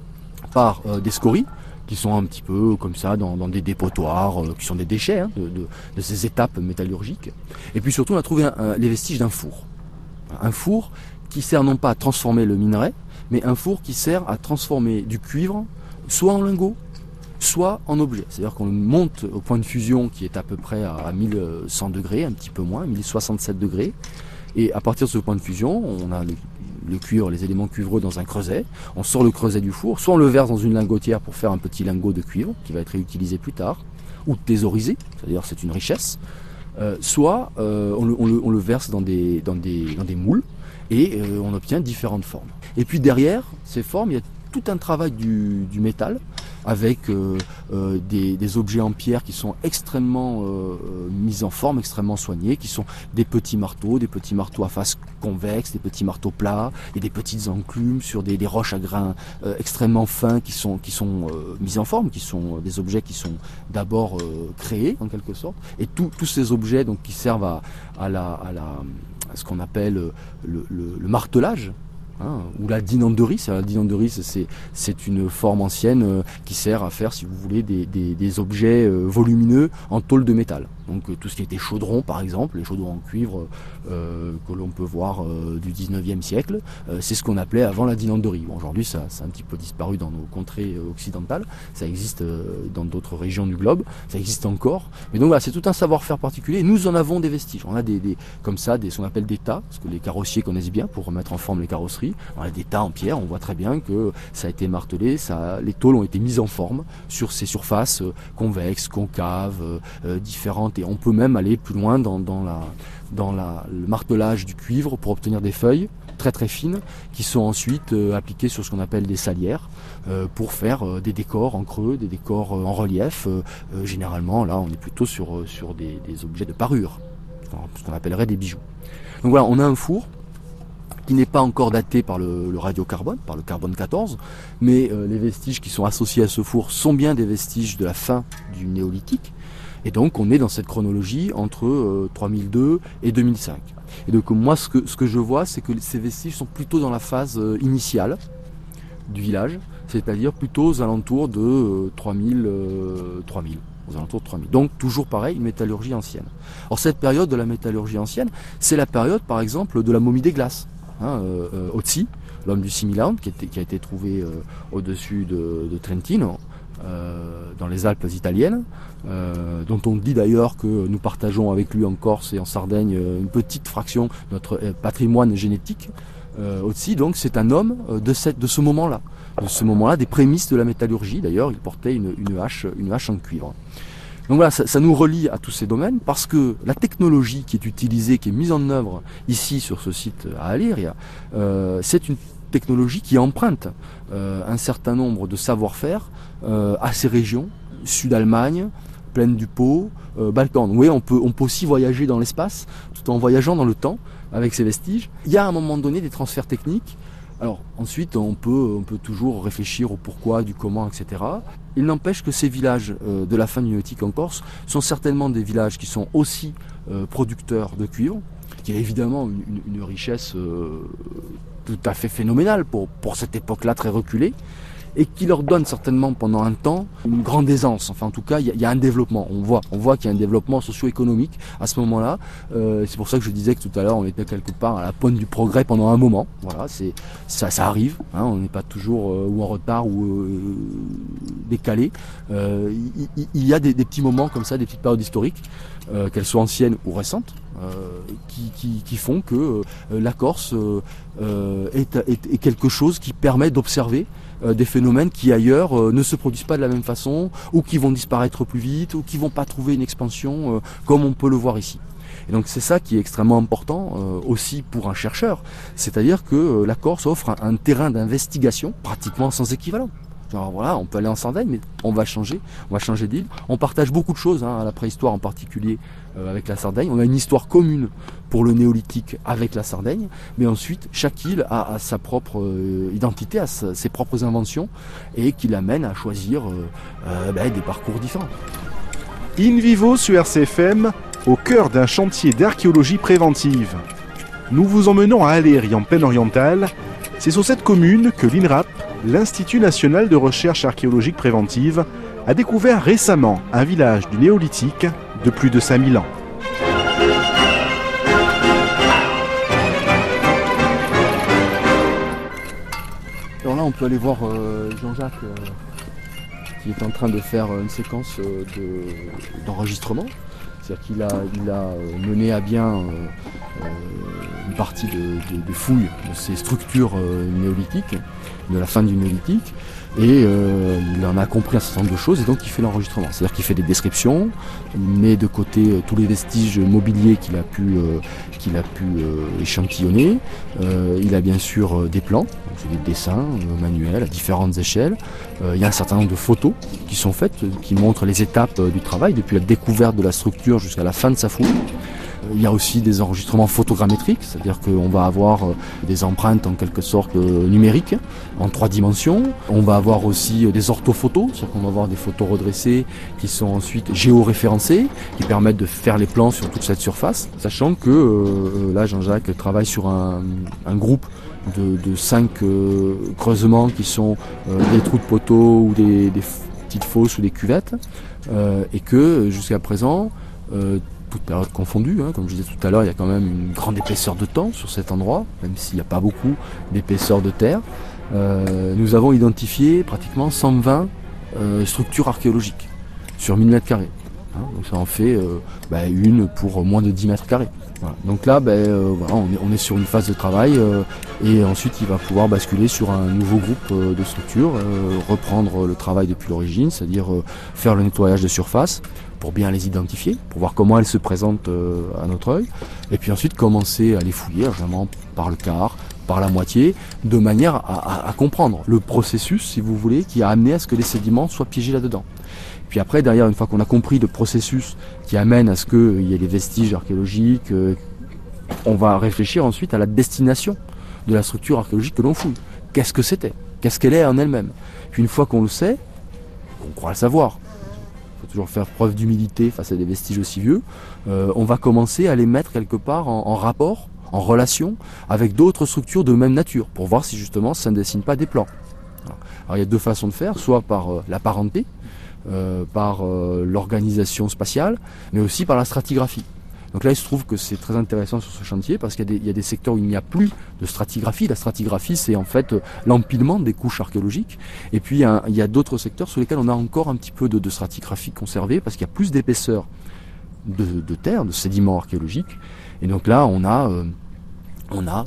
[SPEAKER 3] par euh, des scories, qui sont un petit peu comme ça dans, dans des dépotoirs, euh, qui sont des déchets hein, de, de, de ces étapes métallurgiques. Et puis surtout, on a trouvé un, un, les vestiges d'un four. Un four qui sert non pas à transformer le minerai, mais un four qui sert à transformer du cuivre, soit en lingot, soit en objet. C'est-à-dire qu'on monte au point de fusion qui est à peu près à mille cent degrés, un petit peu moins, mille soixante-sept degrés. Et à partir de ce point de fusion, on a le, le cuivre, les éléments cuivreux dans un creuset. On sort le creuset du four, soit on le verse dans une lingotière pour faire un petit lingot de cuivre qui va être réutilisé plus tard, ou thésaurisé, c'est-à-dire c'est une richesse. Euh, soit euh, on, le, on, le, on le verse dans des, dans des, dans des moules et euh, on obtient différentes formes. Et puis derrière ces formes, il y a tout un travail du, du métal avec euh, euh, des, des objets en pierre qui sont extrêmement euh, mis en forme, extrêmement soignés, qui sont des petits marteaux, des petits marteaux à face convexe, des petits marteaux plats et des petites enclumes sur des, des roches à grains euh, extrêmement fins qui sont, qui sont euh, mis en forme, qui sont des objets qui sont d'abord euh, créés en quelque sorte. Et tous ces objets donc, qui servent à, à, la, à, la, à ce qu'on appelle le, le, le martelage, Hein, ou la dinanderie, la dinanderie c'est, c'est une forme ancienne euh, qui sert à faire, si vous voulez, des, des, des objets euh, volumineux en tôle de métal. Donc euh, tout ce qui était chaudron par exemple, les chaudrons en cuivre euh, que l'on peut voir euh, du dix-neuvième siècle, euh, c'est ce qu'on appelait avant la dinanderie. Bon, aujourd'hui ça, ça a un petit peu disparu dans nos contrées euh, occidentales, ça existe euh, dans d'autres régions du globe, ça existe encore. Mais donc voilà, c'est tout un savoir-faire particulier. Nous en avons des vestiges, on a des, des comme ça, des, ce qu'on appelle des tas, parce que les carrossiers connaissent bien pour remettre en forme les carrosseries. On a des tas en pierre, on voit très bien que ça a été martelé, ça, les tôles ont été mises en forme sur ces surfaces euh, convexes, concaves, euh, euh, différentes, et on peut même aller plus loin dans, dans, la, dans la, le martelage du cuivre pour obtenir des feuilles très très fines qui sont ensuite euh, appliquées sur ce qu'on appelle des salières euh, pour faire euh, des décors en creux, des décors euh, en relief. Euh, euh, généralement là on est plutôt sur, euh, sur des, des objets de parure, ce qu'on appellerait des bijoux. Donc voilà, on a un four qui n'est pas encore daté par le, le radiocarbone, par le carbone quatorze, mais euh, les vestiges qui sont associés à ce four sont bien des vestiges de la fin du néolithique, et donc on est dans cette chronologie entre euh, trois mille deux et deux mille cinq. Et donc moi ce que, ce que je vois, c'est que ces vestiges sont plutôt dans la phase euh, initiale du village, c'est-à-dire plutôt aux alentours de euh, trois mille, euh, trois mille. Aux alentours de trois mille. Donc toujours pareil, une métallurgie ancienne. Or cette période de la métallurgie ancienne, c'est la période par exemple de la momie des glaces. Hein, euh, euh, Otzi, l'homme du Similand, qui, qui a été trouvé euh, au-dessus de, de Trentino, euh, dans les Alpes italiennes, euh, dont on dit d'ailleurs que nous partageons avec lui en Corse et en Sardaigne une petite fraction de notre euh, patrimoine génétique. Euh, Otzi, donc, c'est un homme de, cette, de ce moment-là, de ce moment-là, des prémices de la métallurgie. D'ailleurs, il portait une, une hache, une hache en cuivre. Donc voilà, ça, ça nous relie à tous ces domaines parce que la technologie qui est utilisée, qui est mise en œuvre ici sur ce site à Aléria, euh, c'est une technologie qui emprunte euh, un certain nombre de savoir-faire euh, à ces régions, Sud-Allemagne, Plaine du Pô, euh, Balkan. Donc, vous voyez, on peut, on peut aussi voyager dans l'espace tout en voyageant dans le temps avec ces vestiges. Il y a à un moment donné des transferts techniques. Alors ensuite, on peut, on peut toujours réfléchir au pourquoi, du comment, et cetera. Il n'empêche que ces villages euh, de la fin du néolithique en Corse sont certainement des villages qui sont aussi euh, producteurs de cuivre, qui est évidemment une, une, une richesse euh, tout à fait phénoménale pour, pour cette époque-là très reculée, et qui leur donne certainement pendant un temps une grande aisance. Enfin, en tout cas, il y, y a un développement. On voit, on voit qu'il y a un développement socio-économique à ce moment-là. Euh, c'est pour ça que je disais que tout à l'heure, on était quelque part à la pointe du progrès pendant un moment. Voilà, c'est ça, ça arrive. Hein, on n'est pas toujours euh, ou en retard ou euh, décalé. Euh, il, il y a des, des petits moments comme ça, des petites périodes historiques, euh, qu'elles soient anciennes ou récentes, euh, qui, qui, qui font que euh, la Corse euh, est, est, est quelque chose qui permet d'observer Euh, des phénomènes qui ailleurs euh, ne se produisent pas de la même façon, ou qui vont disparaître plus vite, ou qui vont pas trouver une expansion euh, comme on peut le voir ici. Et donc c'est ça qui est extrêmement important euh, aussi pour un chercheur, c'est-à-dire que euh, la Corse offre un, un terrain d'investigation pratiquement sans équivalent. Alors voilà, on peut aller en Sardaigne, mais on va changer, on va changer d'île. On partage beaucoup de choses, hein, à la préhistoire en particulier euh, avec la Sardaigne. On a une histoire commune pour le néolithique avec la Sardaigne, mais ensuite chaque île a, a sa propre euh, identité, a sa, ses propres inventions, et qui l'amène à choisir euh, euh, ben, des parcours différents.
[SPEAKER 2] In vivo sur R C F M, au cœur d'un chantier d'archéologie préventive. Nous vous emmenons à Aléria en plaine orientale. C'est sur cette commune que l'INRAP, l'Institut national de recherche archéologique préventive, a découvert récemment un village du néolithique de plus de cinq mille ans.
[SPEAKER 3] Alors là, on peut aller voir euh, Jean-Jacques euh, qui est en train de faire une séquence euh, de, d'enregistrement. C'est-à-dire qu'il a, il a mené à bien euh, euh, une partie de, de, de fouilles de ces structures euh, néolithiques, de la fin du néolithique, et euh, il en a compris un certain nombre de choses, et donc il fait l'enregistrement. C'est-à-dire qu'il fait des descriptions, il met de côté euh, tous les vestiges mobiliers qu'il a pu, euh, qu'il a pu euh, échantillonner. Euh, il a bien sûr euh, des plans, donc des dessins euh, manuels à différentes échelles. Euh, il y a un certain nombre de photos qui sont faites, qui montrent les étapes euh, du travail, depuis la découverte de la structure jusqu'à la fin de sa fouille. Il y a aussi des enregistrements photogrammétriques, c'est-à-dire qu'on va avoir des empreintes en quelque sorte numériques, en trois dimensions. On va avoir aussi des orthophotos, c'est-à-dire qu'on va avoir des photos redressées qui sont ensuite géoréférencées, qui permettent de faire les plans sur toute cette surface. Sachant que euh, là, Jean-Jacques travaille sur un, un groupe de, de cinq euh, creusements qui sont euh, des trous de poteaux ou des, des petites fosses ou des cuvettes, euh, et que jusqu'à présent, euh, toute période confondue, hein, comme je disais tout à l'heure, il y a quand même une grande épaisseur de temps sur cet endroit, même s'il n'y a pas beaucoup d'épaisseur de terre. Euh, nous avons identifié pratiquement cent vingt euh, structures archéologiques sur mille mètres carrés. Hein, donc ça en fait euh, bah, une pour moins de dix mètres carrés. Voilà. Donc là, bah, euh, voilà, on, est, on est sur une phase de travail euh, et ensuite il va pouvoir basculer sur un nouveau groupe euh, de structures, euh, reprendre le travail depuis l'origine, c'est-à-dire euh, faire le nettoyage de surface pour bien les identifier, pour voir comment elles se présentent euh, à notre œil, et puis ensuite commencer à les fouiller, vraiment par le quart, par la moitié, de manière à, à, à comprendre le processus, si vous voulez, qui a amené à ce que les sédiments soient piégés là-dedans. Puis après, derrière, une fois qu'on a compris le processus qui amène à ce qu'il y ait des vestiges archéologiques, euh, on va réfléchir ensuite à la destination de la structure archéologique que l'on fouille. Qu'est-ce que c'était? Qu'est-ce qu'elle est en elle-même? Puis une fois qu'on le sait, on croit le savoir, il faut toujours faire preuve d'humilité face à des vestiges aussi vieux, euh, on va commencer à les mettre quelque part en, en rapport, en relation avec d'autres structures de même nature, pour voir si justement ça ne dessine pas des plans. Alors il y a deux façons de faire, soit par euh, la parenté, euh, par euh, l'organisation spatiale, mais aussi par la stratigraphie. Donc là, il se trouve que c'est très intéressant sur ce chantier parce qu'il y a des, il y a des secteurs où il n'y a plus de stratigraphie. La stratigraphie, c'est en fait l'empilement des couches archéologiques. Et puis, il y a, il y a d'autres secteurs sur lesquels on a encore un petit peu de, de stratigraphie conservée parce qu'il y a plus d'épaisseur de, de terre, de sédiments archéologiques. Et donc là, on a, euh, on a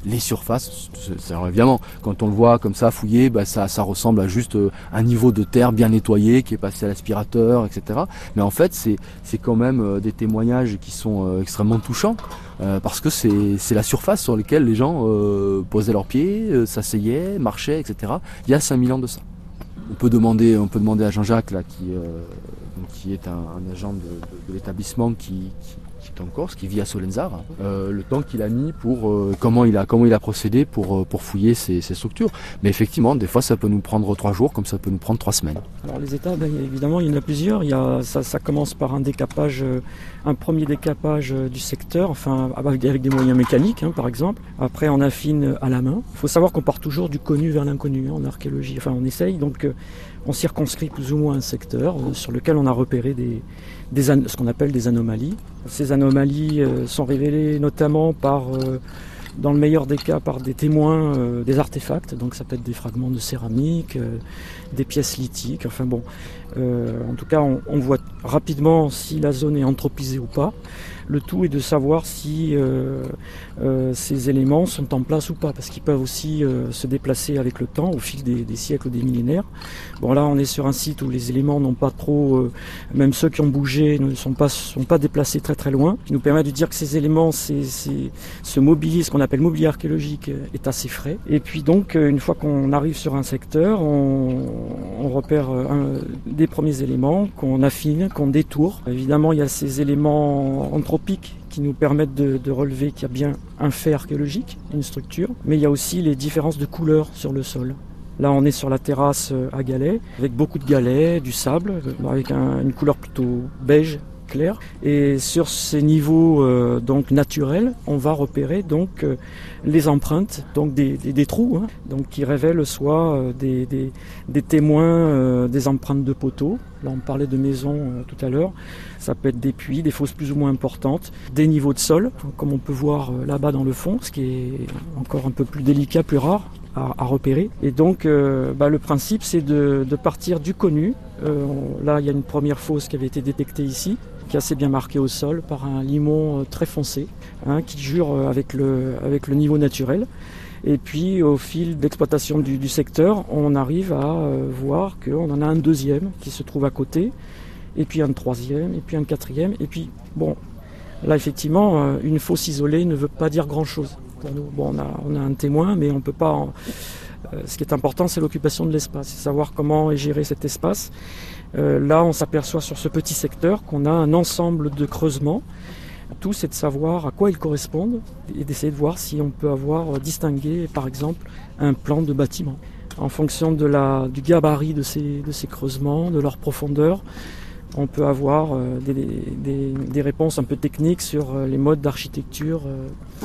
[SPEAKER 3] les surfaces. C'est, alors évidemment, quand on le voit comme ça fouillé, bah ça, ça ressemble à juste un niveau de terre bien nettoyé qui est passé à l'aspirateur, et cetera. Mais en fait, c'est, c'est quand même des témoignages qui sont extrêmement touchants euh, parce que c'est, c'est la surface sur laquelle les gens euh, posaient leurs pieds, euh, s'asseyaient, marchaient, et cetera. Il y a cinq mille ans de ça. On peut demander, on peut demander à Jean-Jacques là, qui, euh, qui est un, un agent de, de, de l'établissement qui, qui qui est en Corse, qui vit à Solenzar, euh, le temps qu'il a mis pour euh, comment il a comment il a procédé pour pour fouiller ces, ces structures. Mais effectivement, des fois, ça peut nous prendre trois jours, comme ça peut nous prendre trois semaines.
[SPEAKER 1] Alors les étapes, ben, évidemment, il y en a plusieurs. Il y a ça, ça commence par un décapage, un premier décapage du secteur, enfin avec des moyens mécaniques, hein, par exemple. Après, on affine à la main. Il faut savoir qu'on part toujours du connu vers l'inconnu hein, en archéologie. Enfin, on essaye donc. Euh, On circonscrit plus ou moins un secteur sur lequel on a repéré des, des an- ce qu'on appelle des anomalies. Ces anomalies euh, sont révélées notamment par, euh, dans le meilleur des cas, par des témoins, euh, des artefacts. Donc ça peut être des fragments de céramique, euh, des pièces lithiques. Enfin bon, euh, en tout cas, on, on voit rapidement si la zone est anthropisée ou pas. Le tout est de savoir si euh, euh, ces éléments sont en place ou pas, parce qu'ils peuvent aussi euh, se déplacer avec le temps, au fil des, des siècles ou des millénaires. Bon là, on est sur un site où les éléments n'ont pas trop, euh, même ceux qui ont bougé, ne sont pas, sont pas déplacés très très loin, ce qui nous permet de dire que ces éléments, c'est, c'est, ce mobilier, ce qu'on appelle mobilier archéologique, est assez frais. Et puis donc, une fois qu'on arrive sur un secteur, on, on repère un, des premiers éléments qu'on affine, qu'on détourne. Évidemment, il y a ces éléments anthropiques qui nous permettent de, de relever qu'il y a bien un fait archéologique, une structure, mais il y a aussi les différences de couleurs sur le sol. Là, on est sur la terrasse à galets, avec beaucoup de galets, du sable, avec un, une couleur plutôt beige clair. Et sur ces niveaux euh, donc naturels, on va repérer donc euh, les empreintes, donc des, des, des trous, hein, donc qui révèlent soit euh, des, des, des témoins, euh, des empreintes de poteaux. Là, on parlait de maisons euh, tout à l'heure. Ça peut être des puits, des fosses plus ou moins importantes, des niveaux de sol, comme on peut voir euh, là-bas dans le fond, ce qui est encore un peu plus délicat, plus rare à, à repérer. Et donc, euh, bah, le principe, c'est de, de partir du connu. Euh, on, là, il y a une première fosse qui avait été détectée ici, qui est assez bien marquée au sol par un limon très foncé, hein, qui jure avec le, avec le niveau naturel. Et puis au fil d'exploitation du, du secteur, on arrive à euh, voir qu'on en a un deuxième qui se trouve à côté, et puis un troisième, et puis un quatrième, et puis bon, là effectivement, euh, une fosse isolée ne veut pas dire grand-chose pour nous. Bon, on a, on a un témoin, mais on peut pas... En... Euh, ce qui est important, c'est l'occupation de l'espace, c'est savoir comment est géré cet espace. Euh, là, on s'aperçoit sur ce petit secteur qu'on a un ensemble de creusements. Tout, c'est de savoir à quoi ils correspondent et d'essayer de voir si on peut avoir distingué, par exemple, un plan de bâtiment. En fonction de la, du gabarit de ces, de ces creusements, de leur profondeur, on peut avoir euh, des, des, des réponses un peu techniques sur euh, les modes d'architecture euh,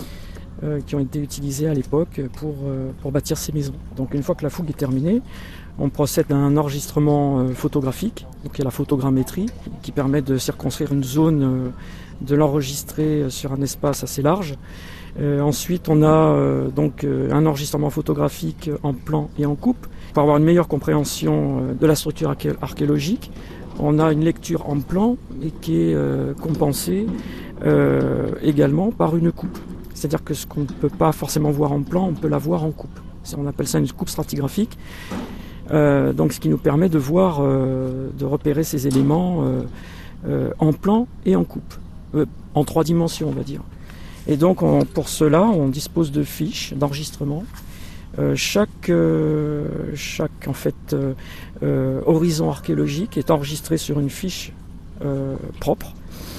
[SPEAKER 1] euh, qui ont été utilisés à l'époque pour, euh, pour bâtir ces maisons. Donc une fois que la fouille est terminée, on procède à un enregistrement euh, photographique, donc il y a la photogrammétrie, qui permet de circonscrire une zone, euh, de l'enregistrer sur un espace assez large. Euh, ensuite, on a euh, donc euh, un enregistrement photographique en plan et en coupe. Pour avoir une meilleure compréhension euh, de la structure arché- archéologique, on a une lecture en plan et qui est euh, compensée euh, également par une coupe. C'est-à-dire que ce qu'on ne peut pas forcément voir en plan, on peut la voir en coupe. On appelle ça une coupe stratigraphique. Euh, donc, ce qui nous permet de voir, euh, de repérer ces éléments euh, euh, en plan et en coupe, euh, en trois dimensions, on va dire. Et donc, on, pour cela, on dispose de fiches d'enregistrement. Euh, chaque, euh, chaque en fait, euh, euh, horizon archéologique est enregistré sur une fiche euh, propre,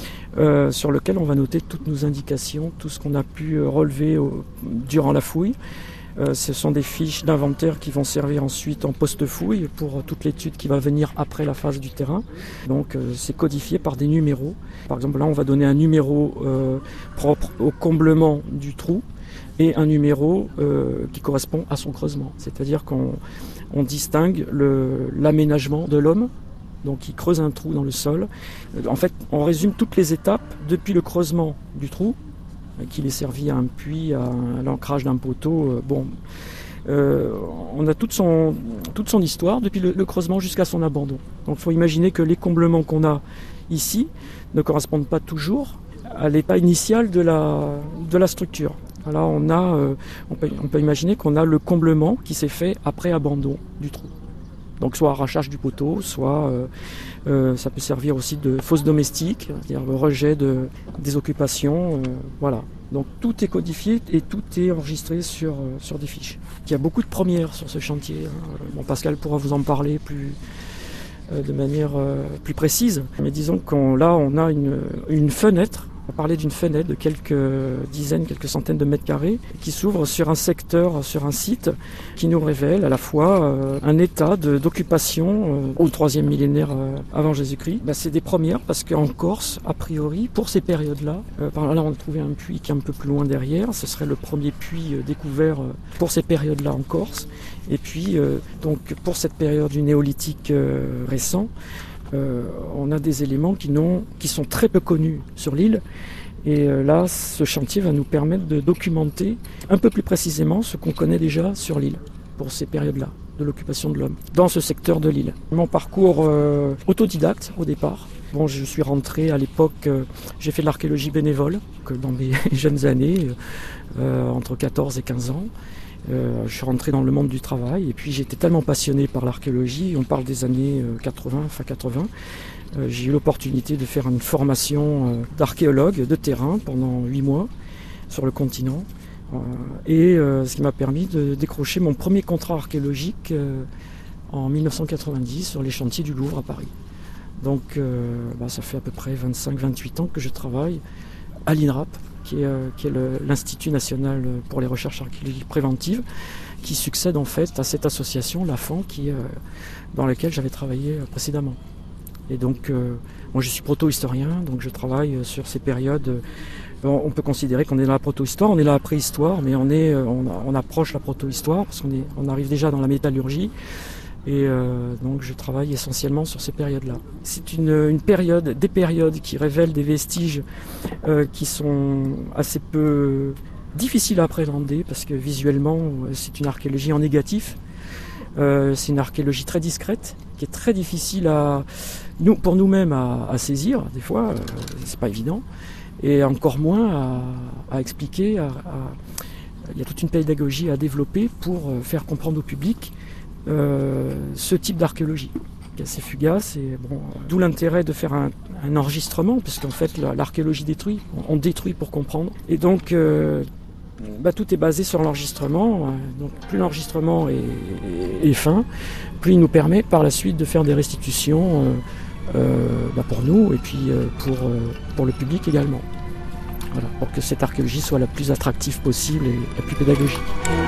[SPEAKER 1] euh, sur lequel on va noter toutes nos indications, tout ce qu'on a pu relever au, durant la fouille. Euh, ce sont des fiches d'inventaire qui vont servir ensuite en post-fouille pour toute l'étude qui va venir après la phase du terrain. Donc euh, c'est codifié par des numéros. Par exemple là on va donner un numéro euh, propre au comblement du trou et un numéro euh, qui correspond à son creusement. C'est-à-dire qu'on on distingue le, l'aménagement de l'homme, donc il creuse un trou dans le sol. En fait on résume toutes les étapes depuis le creusement du trou, qu'il est servi à un puits, à, un, à l'ancrage d'un poteau. Euh, bon, euh, on a toute son, toute son histoire depuis le, le creusement jusqu'à son abandon. Donc il faut imaginer que les comblements qu'on a ici ne correspondent pas toujours à l'état initial de la, de la structure. Là, on, a, euh, on, peut, on peut imaginer qu'on a le comblement qui s'est fait après abandon du trou. Donc soit arrachage du poteau, soit euh, euh, ça peut servir aussi de fosse domestique, c'est-à-dire le rejet de, des occupations. Euh, voilà. Donc tout est codifié et tout est enregistré sur, euh, sur des fiches. Il y a beaucoup de premières sur ce chantier. Hein. Bon, Pascal pourra vous en parler plus, euh, de manière euh, plus précise. Mais disons qu'on là, on a une, une fenêtre. On parlait d'une fenêtre de quelques dizaines, quelques centaines de mètres carrés qui s'ouvre sur un secteur, sur un site qui nous révèle à la fois euh, un état de, d'occupation euh, au troisième millénaire euh, avant Jésus-Christ. Ben, c'est des premières parce qu'en Corse, a priori, pour ces périodes-là, euh, par là on a trouvé un puits qui est un peu plus loin derrière. Ce serait le premier puits euh, découvert euh, pour ces périodes-là en Corse. Et puis, euh, donc, pour cette période du néolithique euh, récent, Euh, on a des éléments qui, n'ont, qui sont très peu connus sur l'île. Et euh, là, ce chantier va nous permettre de documenter un peu plus précisément ce qu'on connaît déjà sur l'île pour ces périodes-là de l'occupation de l'homme dans ce secteur de l'île. Mon parcours euh, autodidacte au départ. Bon, je suis rentré à l'époque, euh, j'ai fait de l'archéologie bénévole que dans mes jeunes années, euh, entre quatorze et quinze ans. Euh, je suis rentré dans le monde du travail et puis j'étais tellement passionné par l'archéologie, on parle des années quatre-vingts, fin quatre-vingts, euh, j'ai eu l'opportunité de faire une formation euh, d'archéologue de terrain pendant huit mois sur le continent euh, et euh, ce qui m'a permis de décrocher mon premier contrat archéologique euh, en mille neuf cent quatre-vingt-dix sur les chantiers du Louvre à Paris. Donc euh, bah, ça fait à peu près vingt-cinq vingt-huit ans que je travaille à l'INRAP, qui est, euh, qui est le, l'Institut national pour les recherches archéologiques préventives, qui succède en fait à cette association, l'A F A N, qui, euh, dans laquelle j'avais travaillé précédemment. Et donc, euh, moi je suis proto-historien, donc je travaille sur ces périodes. Euh, on peut considérer qu'on est dans la proto-histoire, on est dans la préhistoire, mais on, est, on, on approche la proto-histoire, parce qu'on est, on arrive déjà dans la métallurgie. Et euh, donc je travaille essentiellement sur ces périodes-là. C'est une, une période, des périodes qui révèlent des vestiges euh, qui sont assez peu difficiles à appréhender parce que visuellement c'est une archéologie en négatif. Euh, c'est une archéologie très discrète qui est très difficile à, nous, pour nous-mêmes à, à saisir. Des fois, euh, c'est pas évident, et encore moins à, à expliquer. À, à, il y a toute une pédagogie à développer pour faire comprendre au public. Euh, ce type d'archéologie qui est assez fugace et bon, d'où l'intérêt de faire un, un enregistrement puisqu'en fait la, l'archéologie détruit, on, on détruit pour comprendre et donc euh, bah, tout est basé sur l'enregistrement. Donc plus l'enregistrement est, est, est fin, plus il nous permet par la suite de faire des restitutions euh, euh, bah, pour nous et puis euh, pour, euh, pour le public également, voilà, pour que cette archéologie soit la plus attractive possible et la plus pédagogique.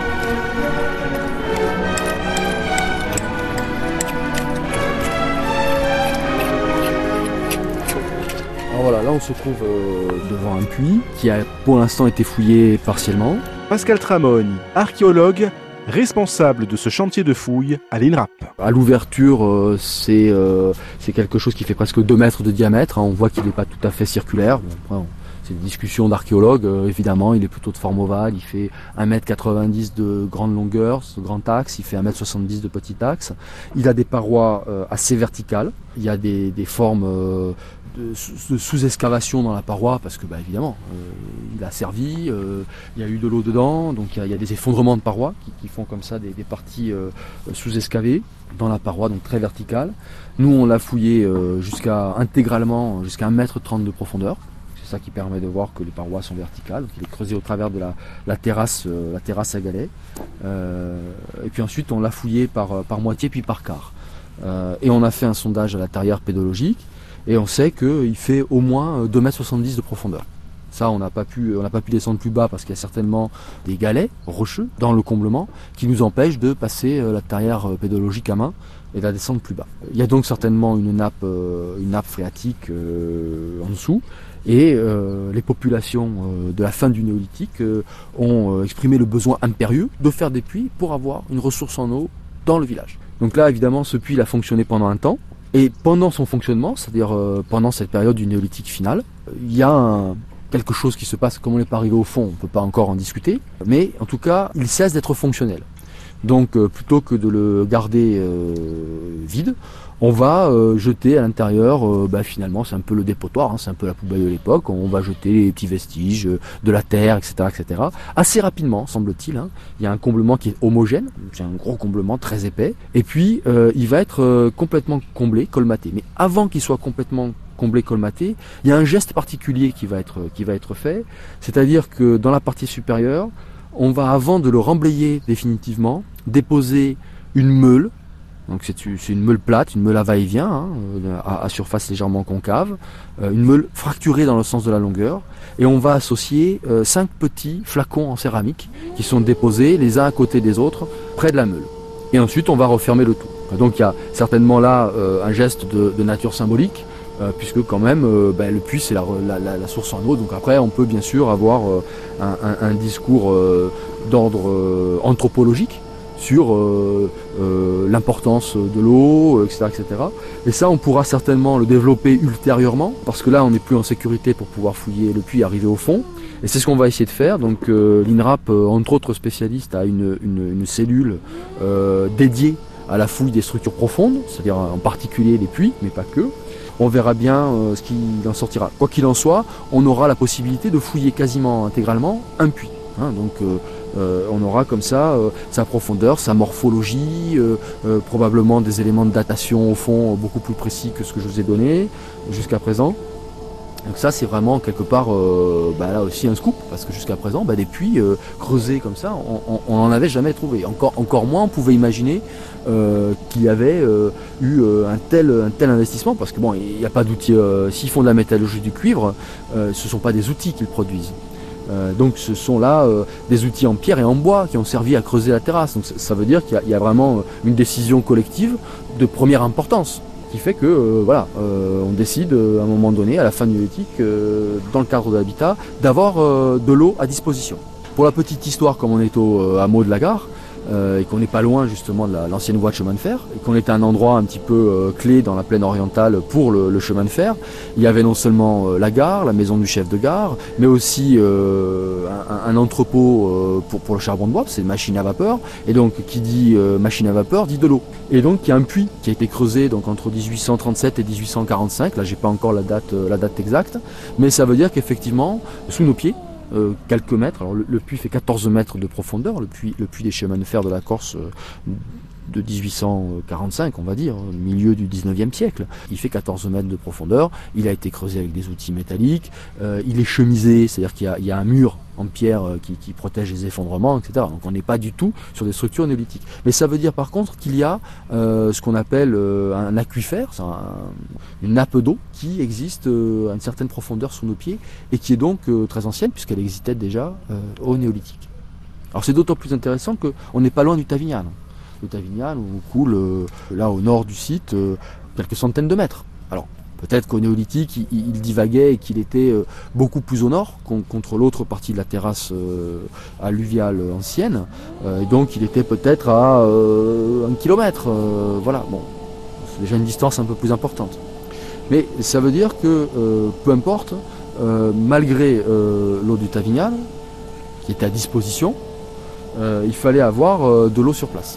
[SPEAKER 3] Alors voilà, là on se trouve euh, devant un puits qui a pour l'instant été fouillé partiellement.
[SPEAKER 2] Pascal Tramogni, archéologue, responsable de ce chantier de fouilles à l'INRAP.
[SPEAKER 3] À l'ouverture, euh, c'est, euh, c'est quelque chose qui fait presque deux mètres de diamètre. Hein. On voit qu'il n'est pas tout à fait circulaire. Bon, après, on... C'est une discussion d'archéologue, euh, évidemment, il est plutôt de forme ovale, il fait un mètre quatre-vingt-dix de grande longueur, ce grand axe, il fait un mètre soixante-dix de petit axe. Il a des parois euh, assez verticales, il y a des, des formes euh, de, de sous-excavation dans la paroi, parce que, bah, évidemment, euh, il a servi, euh, il y a eu de l'eau dedans, donc il y a, il y a des effondrements de parois qui, qui font comme ça des, des parties euh, sous-excavées dans la paroi, donc très verticale. Nous, on l'a fouillé euh, jusqu'à intégralement, jusqu'à un mètre trente de profondeur. C'est ça qui permet de voir que les parois sont verticales. Donc il est creusé au travers de la, la, terrasse, euh, la terrasse à galets. Euh, et puis ensuite, on l'a fouillé par, par moitié puis par quart. Euh, et on a fait un sondage à l'intérieur pédologique. Et on sait qu'il fait au moins deux mètres soixante-dix de profondeur. Ça, on n'a pas pu, on n'a pas pu descendre plus bas parce qu'il y a certainement des galets rocheux dans le comblement qui nous empêchent de passer la terrière pédologique à main et de la descendre plus bas. Il y a donc certainement une nappe, une nappe phréatique euh, en dessous. Et euh, les populations euh, de la fin du néolithique euh, ont euh, exprimé le besoin impérieux de faire des puits pour avoir une ressource en eau dans le village. Donc là, évidemment, ce puits il a fonctionné pendant un temps. Et pendant son fonctionnement, c'est-à-dire euh, pendant cette période du néolithique final, il y a un, quelque chose qui se passe. Comme on n'est pas arrivé au fond, on ne peut pas encore en discuter. Mais en tout cas, il cesse d'être fonctionnel. Donc euh, plutôt que de le garder euh, vide, on va euh, jeter à l'intérieur, euh, bah, finalement c'est un peu le dépotoir, hein, c'est un peu la poubelle de l'époque, on va jeter les petits vestiges euh, de la terre, et cetera, et cetera. Assez rapidement, semble-t-il, hein. Il y a un comblement qui est homogène, c'est un gros comblement très épais, et puis euh, il va être euh, complètement comblé, colmaté. Mais avant qu'il soit complètement comblé, colmaté, il y a un geste particulier qui va être, qui va être fait, c'est-à-dire que dans la partie supérieure, on va, avant de le remblayer définitivement, déposer une meule. Donc c'est une meule plate, une meule à va-et-vient, hein, à, à surface légèrement concave, euh, une meule fracturée dans le sens de la longueur, et on va associer euh, cinq petits flacons en céramique qui sont déposés les uns à côté des autres près de la meule. Et ensuite on va refermer le tout. Donc il y a certainement là euh, un geste de, de nature symbolique, euh, puisque quand même euh, ben, le puits c'est la, la, la, la source en eau, donc après on peut bien sûr avoir euh, un, un, un discours euh, d'ordre euh, anthropologique sur euh, euh, l'importance de l'eau, et cetera, et cetera. Et ça, on pourra certainement le développer ultérieurement, parce que là, on n'est plus en sécurité pour pouvoir fouiller le puits et arriver au fond. Et c'est ce qu'on va essayer de faire. Donc, euh, l'INRAP, euh, entre autres spécialistes, a une, une, une cellule euh, dédiée à la fouille des structures profondes, c'est-à-dire en particulier les puits, mais pas que. On verra bien euh, ce qu'il en sortira. Quoi qu'il en soit, on aura la possibilité de fouiller quasiment intégralement un puits. Hein, donc, euh, Euh, on aura comme ça euh, sa profondeur, sa morphologie, euh, euh, probablement des éléments de datation au fond beaucoup plus précis que ce que je vous ai donné jusqu'à présent. Donc ça c'est vraiment quelque part euh, bah là aussi un scoop, parce que jusqu'à présent bah, des puits euh, creusés comme ça on n'en avait jamais trouvé. Encore, encore moins on pouvait imaginer euh, qu'il y avait euh, eu euh, un, tel, un tel investissement, parce que bon, il n'y a pas d'outils, euh, s'ils font de la métallurgie du cuivre, euh, ce ne sont pas des outils qu'ils produisent. Euh, donc ce sont là euh, des outils en pierre et en bois qui ont servi à creuser la terrasse. Donc ça veut dire qu'il y, y a vraiment une décision collective de première importance qui fait que euh, voilà, euh, on décide euh, à un moment donné, à la fin du Néolithique, euh, dans le cadre de l'habitat, d'avoir euh, de l'eau à disposition. Pour la petite histoire, comme on est au euh, hameau de la gare, Euh, et qu'on n'est pas loin justement de l'ancienne la, voie de chemin de fer, et qu'on est à un endroit un petit peu euh, clé dans la plaine orientale pour le, le chemin de fer. Il y avait non seulement euh, la gare, la maison du chef de gare, mais aussi euh, un, un entrepôt euh, pour, pour le charbon de bois, c'est une machine à vapeur, et donc qui dit euh, machine à vapeur dit de l'eau. Et donc il y a un puits qui a été creusé donc, entre dix-huit cent trente-sept et dix-huit cent quarante-cinq, là j'ai pas encore la date, euh, la date exacte, mais ça veut dire qu'effectivement, sous nos pieds, Euh, quelques mètres. Alors le, le puits fait quatorze mètres de profondeur, le puits, le puits des chemins de fer de la Corse euh, de dix-huit cent quarante-cinq, on va dire, au milieu du dix-neuvième siècle. Il fait quatorze mètres de profondeur, il a été creusé avec des outils métalliques, euh, il est chemisé, c'est-à-dire qu'il y a, il y a un mur en pierre euh, qui, qui protège les effondrements, et cetera. Donc on n'est pas du tout sur des structures néolithiques. Mais ça veut dire par contre qu'il y a euh, ce qu'on appelle euh, un aquifère, c'est un, une nappe d'eau qui existe euh, à une certaine profondeur sous nos pieds et qui est donc euh, très ancienne puisqu'elle existait déjà euh, au néolithique. Alors c'est d'autant plus intéressant qu'on n'est pas loin du Tavignane. Le Tavignane où coule euh, là au nord du site euh, quelques centaines de mètres. Alors peut-être qu'au néolithique il, il divaguait et qu'il était euh, beaucoup plus au nord con, contre l'autre partie de la terrasse euh, alluviale ancienne, euh, et donc il était peut-être à euh, un kilomètre. Euh, voilà, bon, c'est déjà une distance un peu plus importante. Mais ça veut dire que euh, peu importe, euh, malgré euh, l'eau du Tavignane qui était à disposition, euh, il fallait avoir euh, de l'eau sur place.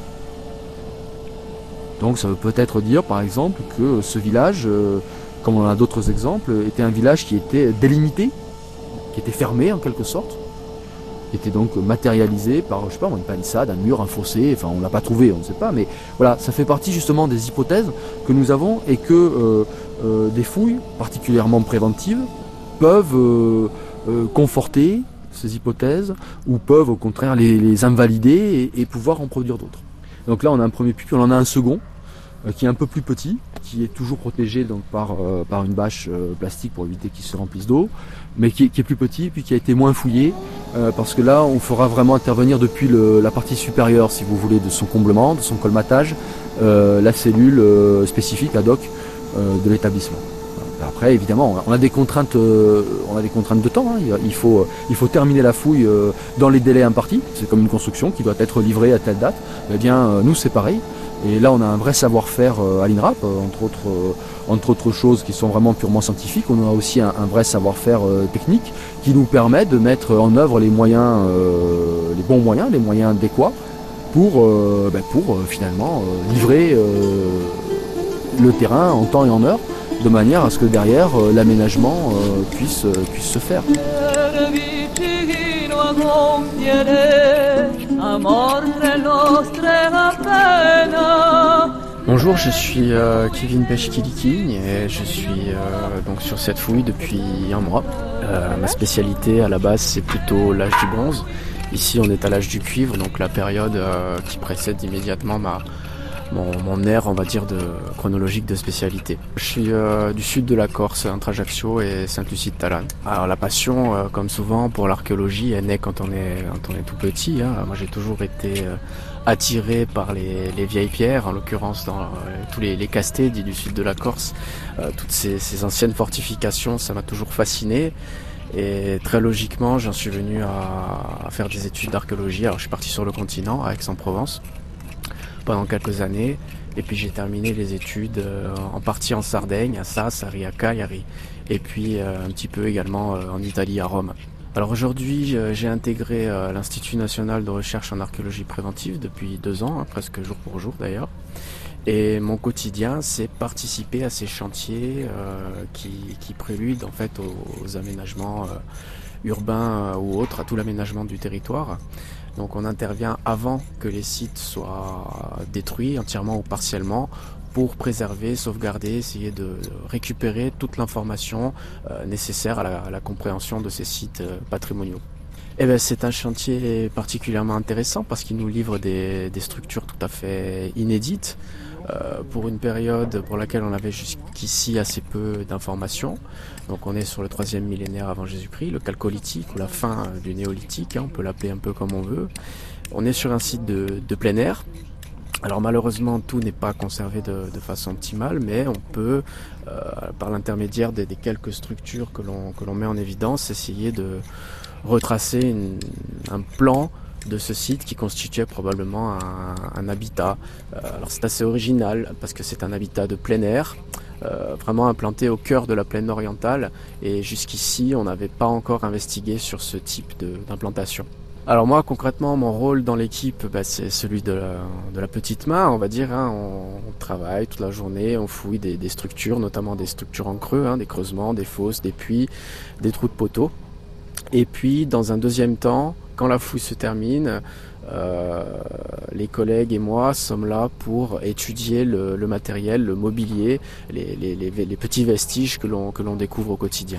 [SPEAKER 3] Donc ça veut peut-être dire par exemple que ce village, euh, comme on en a d'autres exemples, était un village qui était délimité, qui était fermé en quelque sorte, qui était donc matérialisé par, je sais pas, une palissade, un mur, un fossé, enfin on l'a pas trouvé, on ne sait pas, mais voilà, ça fait partie justement des hypothèses que nous avons et que euh, euh, des fouilles, particulièrement préventives, peuvent euh, euh, conforter ces hypothèses ou peuvent au contraire les, les invalider et, et pouvoir en produire d'autres. Donc là on a un premier puits, puis on en a un second euh, qui est un peu plus petit, qui est toujours protégé donc, par, euh, par une bâche euh, plastique pour éviter qu'il se remplisse d'eau, mais qui, qui est plus petit, puis qui a été moins fouillé, euh, parce que là on fera vraiment intervenir depuis le, la partie supérieure, si vous voulez, de son comblement, de son colmatage, euh, la cellule euh, spécifique, ad hoc, euh, de l'établissement. Après, évidemment, on a des contraintes, euh, on a des contraintes de temps. Hein. Il faut, il faut terminer la fouille euh, dans les délais impartis. C'est comme une construction qui doit être livrée à telle date. Eh bien, euh, nous, c'est pareil. Et là, on a un vrai savoir-faire euh, à l'INRAP, euh, entre autres, euh, entre autres choses qui sont vraiment purement scientifiques. On a aussi un, un vrai savoir-faire euh, technique qui nous permet de mettre en œuvre les moyens, euh, les bons moyens, les moyens adéquats pour, euh, ben pour euh, finalement euh, livrer euh, le terrain en temps et en heure, de manière à ce que derrière euh, l'aménagement euh, puisse, euh, puisse se faire.
[SPEAKER 4] Bonjour, je suis euh, Kevin Peshkiliking et je suis euh, donc sur cette fouille depuis un mois. Euh, ma spécialité à la base c'est plutôt l'âge du bronze. Ici on est à l'âge du cuivre, donc la période euh, qui précède immédiatement ma, mon, mon ère on va dire de, chronologique de spécialité. Je suis euh, du sud de la Corse, entre Ajaccio et Sainte-Lucie-de-Talane. Alors la passion, euh, comme souvent pour l'archéologie, elle naît quand on est, quand on est tout petit. Hein. Moi j'ai toujours été euh, attiré par les, les vieilles pierres, en l'occurrence dans euh, tous les, les castés dits du sud de la Corse. Euh, toutes ces, ces anciennes fortifications, ça m'a toujours fasciné. Et très logiquement, j'en suis venu à, à faire des études d'archéologie. Alors je suis parti sur le continent, à Aix-en-Provence, pendant quelques années. Et puis j'ai terminé les études euh, en partie en Sardaigne, à Sasse, à Ria Cagliari. Et puis euh, un petit peu également euh, en Italie, à Rome. Alors aujourd'hui, j'ai intégré l'Institut national de recherche en archéologie préventive depuis deux ans, hein, presque jour pour jour d'ailleurs. Et mon quotidien, c'est participer à ces chantiers euh, qui, qui préludent en fait aux, aux aménagements euh, urbains euh, ou autres, à tout l'aménagement du territoire. Donc on intervient avant que les sites soient détruits entièrement ou partiellement, pour préserver, sauvegarder, essayer de récupérer toute l'information euh, nécessaire à la, à la compréhension de ces sites euh, patrimoniaux. Eh ben, c'est un chantier particulièrement intéressant parce qu'il nous livre des, des structures tout à fait inédites euh, pour une période pour laquelle on avait jusqu'ici assez peu d'informations. Donc on est sur le troisième millénaire avant Jésus-Christ, le chalcolithique ou la fin du néolithique, hein, on peut l'appeler un peu comme on veut. On est sur un site de, de plein air. Alors malheureusement tout n'est pas conservé de, de façon optimale, mais on peut, euh, par l'intermédiaire des, des quelques structures que l'on que l'on met en évidence, essayer de retracer une, un plan de ce site qui constituait probablement un, un habitat. Euh, alors c'est assez original parce que c'est un habitat de plein air, euh, vraiment implanté au cœur de la plaine orientale, et jusqu'ici on n'avait pas encore investigué sur ce type de, d'implantation. Alors moi concrètement mon rôle dans l'équipe bah, c'est celui de la, de la petite main on va dire, hein. on, on travaille toute la journée, on fouille des, des structures, notamment des structures en creux, hein, des creusements, des fosses, des puits, des trous de poteaux. Et puis dans un deuxième temps, quand la fouille se termine, euh, les collègues et moi sommes là pour étudier le, le matériel, le mobilier, les, les, les, les petits vestiges que l'on que l'on découvre au quotidien.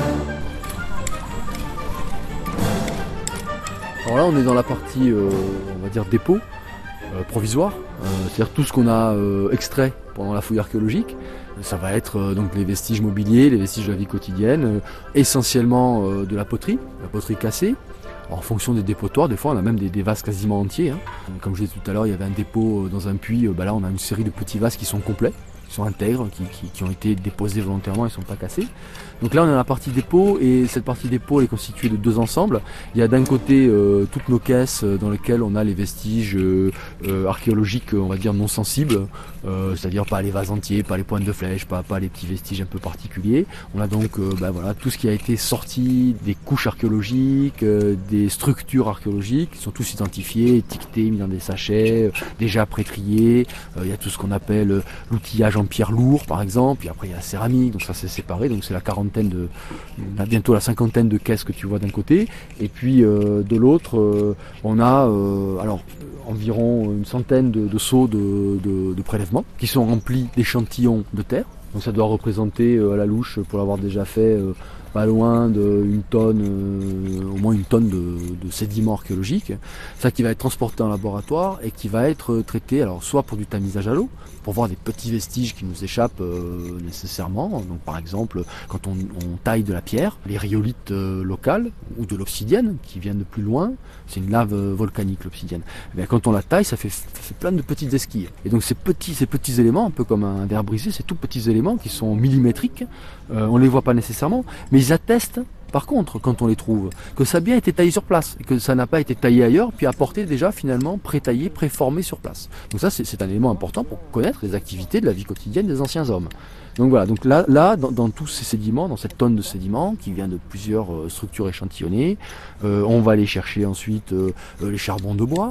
[SPEAKER 3] Alors là on est dans la partie euh, on va dire dépôt euh, provisoire, euh, c'est-à-dire tout ce qu'on a euh, extrait pendant la fouille archéologique. Ça va être euh, donc les vestiges mobiliers, les vestiges de la vie quotidienne, euh, essentiellement euh, de la poterie, la poterie cassée. En fonction des dépotoirs, des fois on a même des, des vases quasiment entiers, hein. Comme je disais tout à l'heure, il y avait un dépôt euh, dans un puits, euh, bah là on a une série de petits vases qui sont complets, qui sont intègres, qui, qui, qui ont été déposés volontairement, ils ne sont pas cassés. Donc là on est dans la partie dépôt, et cette partie dépôt elle est constituée de deux ensembles. Il y a d'un côté euh, toutes nos caisses euh, dans lesquelles on a les vestiges euh, euh, archéologiques, on va dire non sensibles, euh, c'est-à-dire pas les vases entiers, pas les pointes de flèches, pas, pas les petits vestiges un peu particuliers. On a donc euh, bah, voilà, tout ce qui a été sorti des couches archéologiques, euh, des structures archéologiques, qui sont tous identifiés, étiquetés, mis dans des sachets, euh, déjà pré-triés. Euh, il y a tout ce qu'on appelle euh, l'outillage en pierre lourd par exemple, puis après il y a la céramique, donc ça c'est séparé, donc c'est la quarantaine de, on a bientôt la cinquantaine de caisses que tu vois d'un côté, et puis euh, de l'autre euh, on a euh, alors environ une centaine de, de seaux de, de, de prélèvement qui sont remplis d'échantillons de terre. Donc ça doit représenter euh, à la louche, pour l'avoir déjà fait, euh, pas loin d'une tonne, euh, au moins une tonne de, de sédiments archéologiques. Ça qui va être transporté en laboratoire et qui va être traité, alors soit pour du tamisage à l'eau, pour voir des petits vestiges qui nous échappent euh, nécessairement. Donc par exemple, quand on, on taille de la pierre, les rhyolites euh, locales ou de l'obsidienne qui viennent de plus loin, c'est une lave euh, volcanique l'obsidienne. Et bien, quand on la taille, ça fait, ça fait plein de petites esquilles. Et donc ces petits, ces petits éléments, un peu comme un verre brisé, ces tout petits éléments qui sont millimétriques, euh, on les voit pas nécessairement, mais ils attestent par contre, quand on les trouve, que ça a bien été taillé sur place, et que ça n'a pas été taillé ailleurs, puis apporté déjà finalement pré-taillé, pré-formé sur place. Donc ça, c'est un élément important pour connaître les activités de la vie quotidienne des anciens hommes. Donc voilà, donc là, là dans, dans tous ces sédiments, dans cette tonne de sédiments qui vient de plusieurs euh, structures échantillonnées, euh, on va aller chercher ensuite euh, les charbons de bois,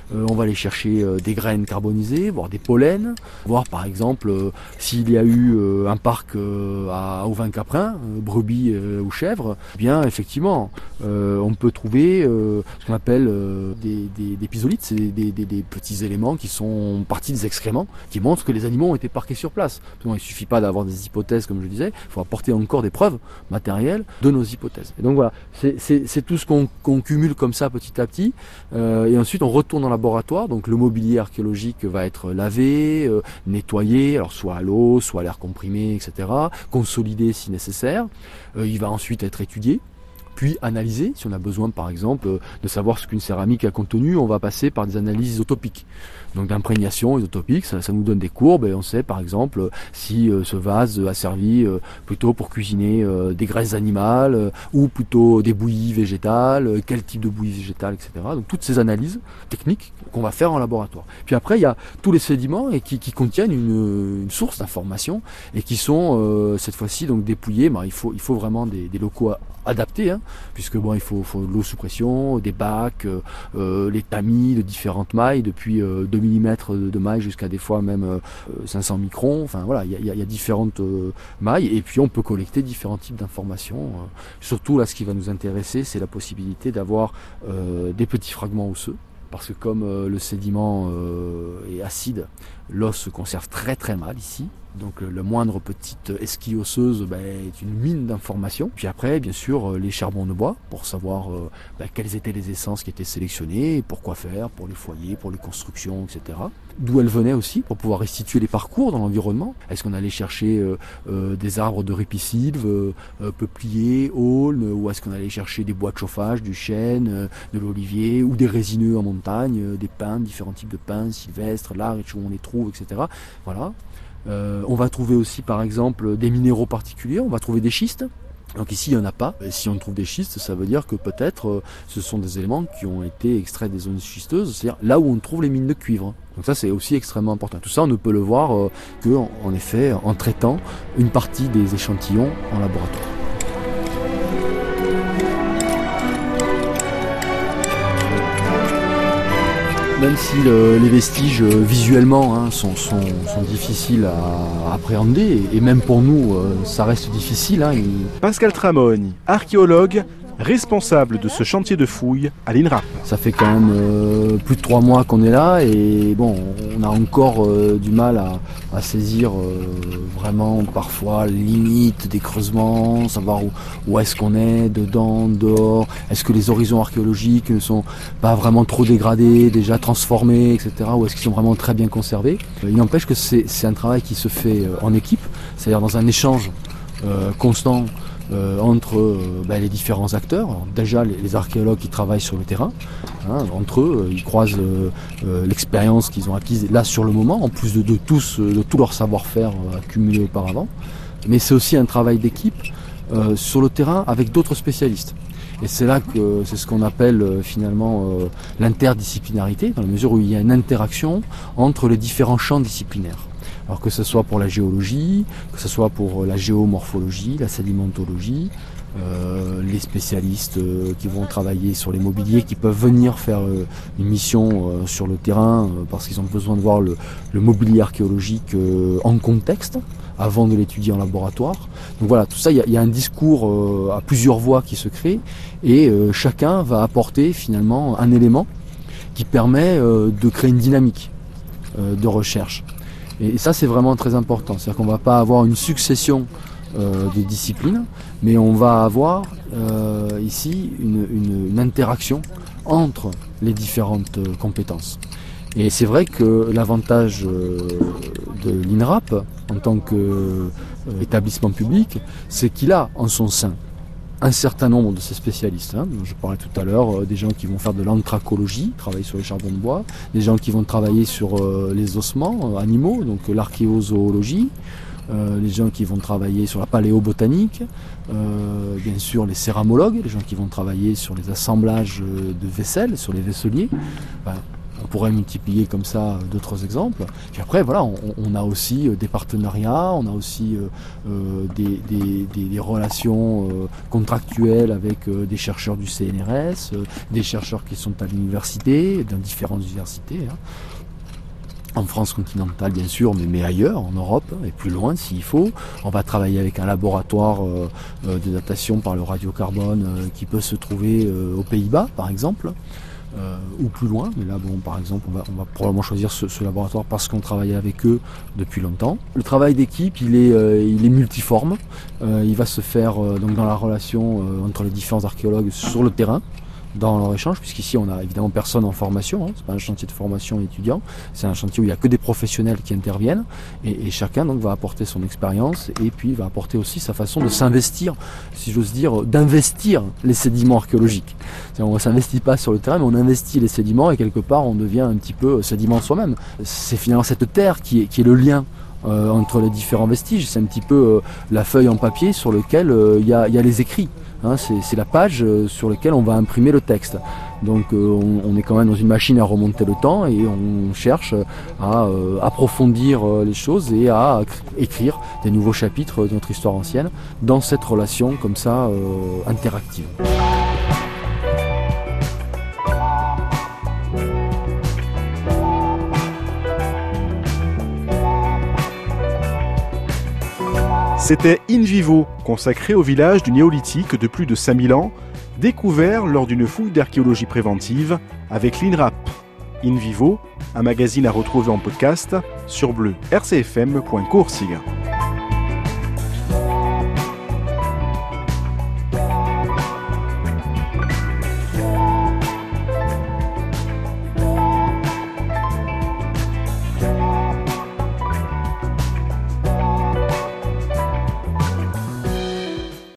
[SPEAKER 3] Euh, on va aller chercher euh, des graines carbonisées, voire des pollens, voir par exemple euh, s'il y a eu euh, un parc euh, à Auvin-Caprin, euh, brebis euh, ou chèvres. Eh bien effectivement, euh, on peut trouver euh, ce qu'on appelle euh, des, des, des pisolites, c'est des, des, des petits éléments qui sont partis des excréments, qui montrent que les animaux ont été parqués sur place. Donc, il ne suffit pas d'avoir des hypothèses, comme je disais, il faut apporter encore des preuves matérielles de nos hypothèses. Et donc voilà, c'est tout ce qu'on qu'on cumule comme ça petit à petit, euh, et ensuite on retourne en laboratoire, donc le mobilier archéologique va être lavé, euh, nettoyé, alors soit à l'eau, soit à l'air comprimé, et cetera, consolidé si nécessaire, euh, il va ensuite être étudié, puis analyser. Si on a besoin par exemple de savoir ce qu'une céramique a contenu, on va passer par des analyses isotopiques. Donc d'imprégnation isotopique, ça, ça nous donne des courbes et on sait par exemple si euh, ce vase a servi euh, plutôt pour cuisiner euh, des graisses animales euh, ou plutôt des bouillies végétales, euh, quel type de bouillie végétale, et cetera. Donc toutes ces analyses techniques qu'on va faire en laboratoire. Puis après il y a tous les sédiments et qui, qui contiennent une, une source d'information et qui sont euh, cette fois-ci donc dépouillés. Ben, il faut, il faut vraiment des, des locaux adaptés, hein, puisque bon il faut, faut de l'eau sous pression, des bacs, euh, les tamis de différentes mailles depuis euh, deux millimètres de maille jusqu'à des fois même euh, cinq cents microns. Enfin voilà, il y a, y a différentes euh, mailles et puis on peut collecter différents types d'informations. Euh, surtout là, ce qui va nous intéresser, c'est la possibilité d'avoir euh, des petits fragments osseux. Parce que comme euh, le sédiment euh, est acide, l'os se conserve très très mal ici. Donc le moindre petite esquille osseuse ben, est une mine d'informations. Puis après, bien sûr, les charbons de bois pour savoir euh, ben, quelles étaient les essences qui étaient sélectionnées, pourquoi faire, pour les foyers, pour les constructions, et cetera. D'où elles venaient aussi, pour pouvoir restituer les parcours dans l'environnement. Est-ce qu'on allait chercher euh, euh, des arbres de ripisylve, euh, euh, peupliers, aulnes, ou est-ce qu'on allait chercher des bois de chauffage, du chêne, euh, de l'olivier, ou des résineux en montagne, euh, des pins, différents types de pins, sylvestres, larges, où on les trouve, et cetera. Voilà. Euh, on va trouver aussi par exemple des minéraux particuliers, on va trouver des schistes. Donc ici il n'y en a pas. Et si on trouve des schistes, ça veut dire que peut-être euh, ce sont des éléments qui ont été extraits des zones schisteuses, c'est-à-dire là où on trouve les mines de cuivre. Donc ça c'est aussi extrêmement important. Tout ça on ne peut le voir euh, que en, en effet en traitant une partie des échantillons en laboratoire. Même si le, les vestiges euh, visuellement hein, sont, sont, sont difficiles à, à appréhender, et, et même pour nous, euh, ça reste difficile. Hein, il...
[SPEAKER 2] Pascal Tramoni, archéologue, responsable de ce chantier de fouilles à l'INRAP.
[SPEAKER 3] Ça fait quand même euh, plus de trois mois qu'on est là et bon, on a encore euh, du mal à, à saisir euh, vraiment parfois limite des creusements, savoir où, où est-ce qu'on est, dedans, dehors, est-ce que les horizons archéologiques ne sont pas vraiment trop dégradés, déjà transformés, et cetera, ou est-ce qu'ils sont vraiment très bien conservés. Il n'empêche que c'est un travail qui se fait en équipe, c'est-à-dire dans un échange euh, constant Euh, entre euh, ben, les différents acteurs. Alors, déjà les, les archéologues qui travaillent sur le terrain, hein, entre eux, euh, ils croisent euh, euh, l'expérience qu'ils ont acquise là sur le moment, en plus de, de, tous, euh, de tout leur savoir-faire euh, accumulé auparavant. Mais c'est aussi un travail d'équipe euh, sur le terrain avec d'autres spécialistes. Et c'est là que c'est ce qu'on appelle euh, finalement euh, l'interdisciplinarité, dans la mesure où il y a une interaction entre les différents champs disciplinaires. Alors que ce soit pour la géologie, que ce soit pour la géomorphologie, la sédimentologie, euh, les spécialistes euh, qui vont travailler sur les mobiliers, qui peuvent venir faire euh, une mission euh, sur le terrain euh, parce qu'ils ont besoin de voir le, le mobilier archéologique euh, en contexte avant de l'étudier en laboratoire. Donc voilà, tout ça, il y, y a un discours euh, à plusieurs voix qui se crée et euh, chacun va apporter finalement un élément qui permet euh, de créer une dynamique euh, de recherche. Et ça, c'est vraiment très important. C'est-à-dire qu'on ne va pas avoir une succession euh, de disciplines, mais on va avoir euh, ici une, une, une interaction entre les différentes euh, compétences. Et c'est vrai que l'avantage euh, de l'INRAP, en tant qu'établissement euh, public, c'est qu'il a en son sein un certain nombre de ces spécialistes. Hein. Je parlais tout à l'heure euh, des gens qui vont faire de l'anthracologie, travailler sur les charbons de bois, des gens qui vont travailler sur euh, les ossements euh, animaux, donc euh, l'archéozoologie, euh, les gens qui vont travailler sur la paléobotanique, euh, bien sûr les céramologues, les gens qui vont travailler sur les assemblages de vaisselle, sur les vaisseliers. Enfin, On pourrait multiplier comme ça d'autres exemples. Puis après, voilà, on, on a aussi des partenariats, on a aussi euh, des, des, des, des relations euh, contractuelles avec euh, des chercheurs du C N R S, euh, des chercheurs qui sont à l'université, dans différentes universités. Hein. En France continentale bien sûr, mais, mais ailleurs, en Europe, et plus loin s'il faut. On va travailler avec un laboratoire euh, de datation par le radiocarbone euh, qui peut se trouver euh, aux Pays-Bas, par exemple, euh, ou plus loin. Mais là, bon, par exemple, on va, on va probablement choisir ce, ce laboratoire parce qu'on travaille avec eux depuis longtemps. Le travail d'équipe, il est, euh, il est multiforme. Euh, il va se faire euh, donc dans la relation euh, entre les différents archéologues sur le terrain, dans leur échange, puisqu'ici on a évidemment personne en formation, hein, c'est pas un chantier de formation étudiant, c'est un chantier où il n'y a que des professionnels qui interviennent, et, et chacun donc va apporter son expérience, et puis va apporter aussi sa façon de s'investir, si j'ose dire, d'investir les sédiments archéologiques. C'est-à-dire, on ne s'investit pas sur le terrain, mais on investit les sédiments, et quelque part on devient un petit peu sédiment soi-même. C'est finalement cette terre qui est, qui est le lien euh, entre les différents vestiges, c'est un petit peu euh, la feuille en papier sur laquelle il euh, y, y a les écrits. Hein, c'est, c'est la page euh, sur laquelle on va imprimer le texte. Donc euh, on, on est quand même dans une machine à remonter le temps et on cherche à euh, approfondir euh, les choses et à écrire des nouveaux chapitres de notre histoire ancienne dans cette relation comme ça euh, interactive.
[SPEAKER 2] C'était In Vivo, consacré au village du Néolithique de plus de cinq mille ans, découvert lors d'une fouille d'archéologie préventive avec l'INRAP. In Vivo, un magazine à retrouver en podcast sur bleu r c f m point coursiga.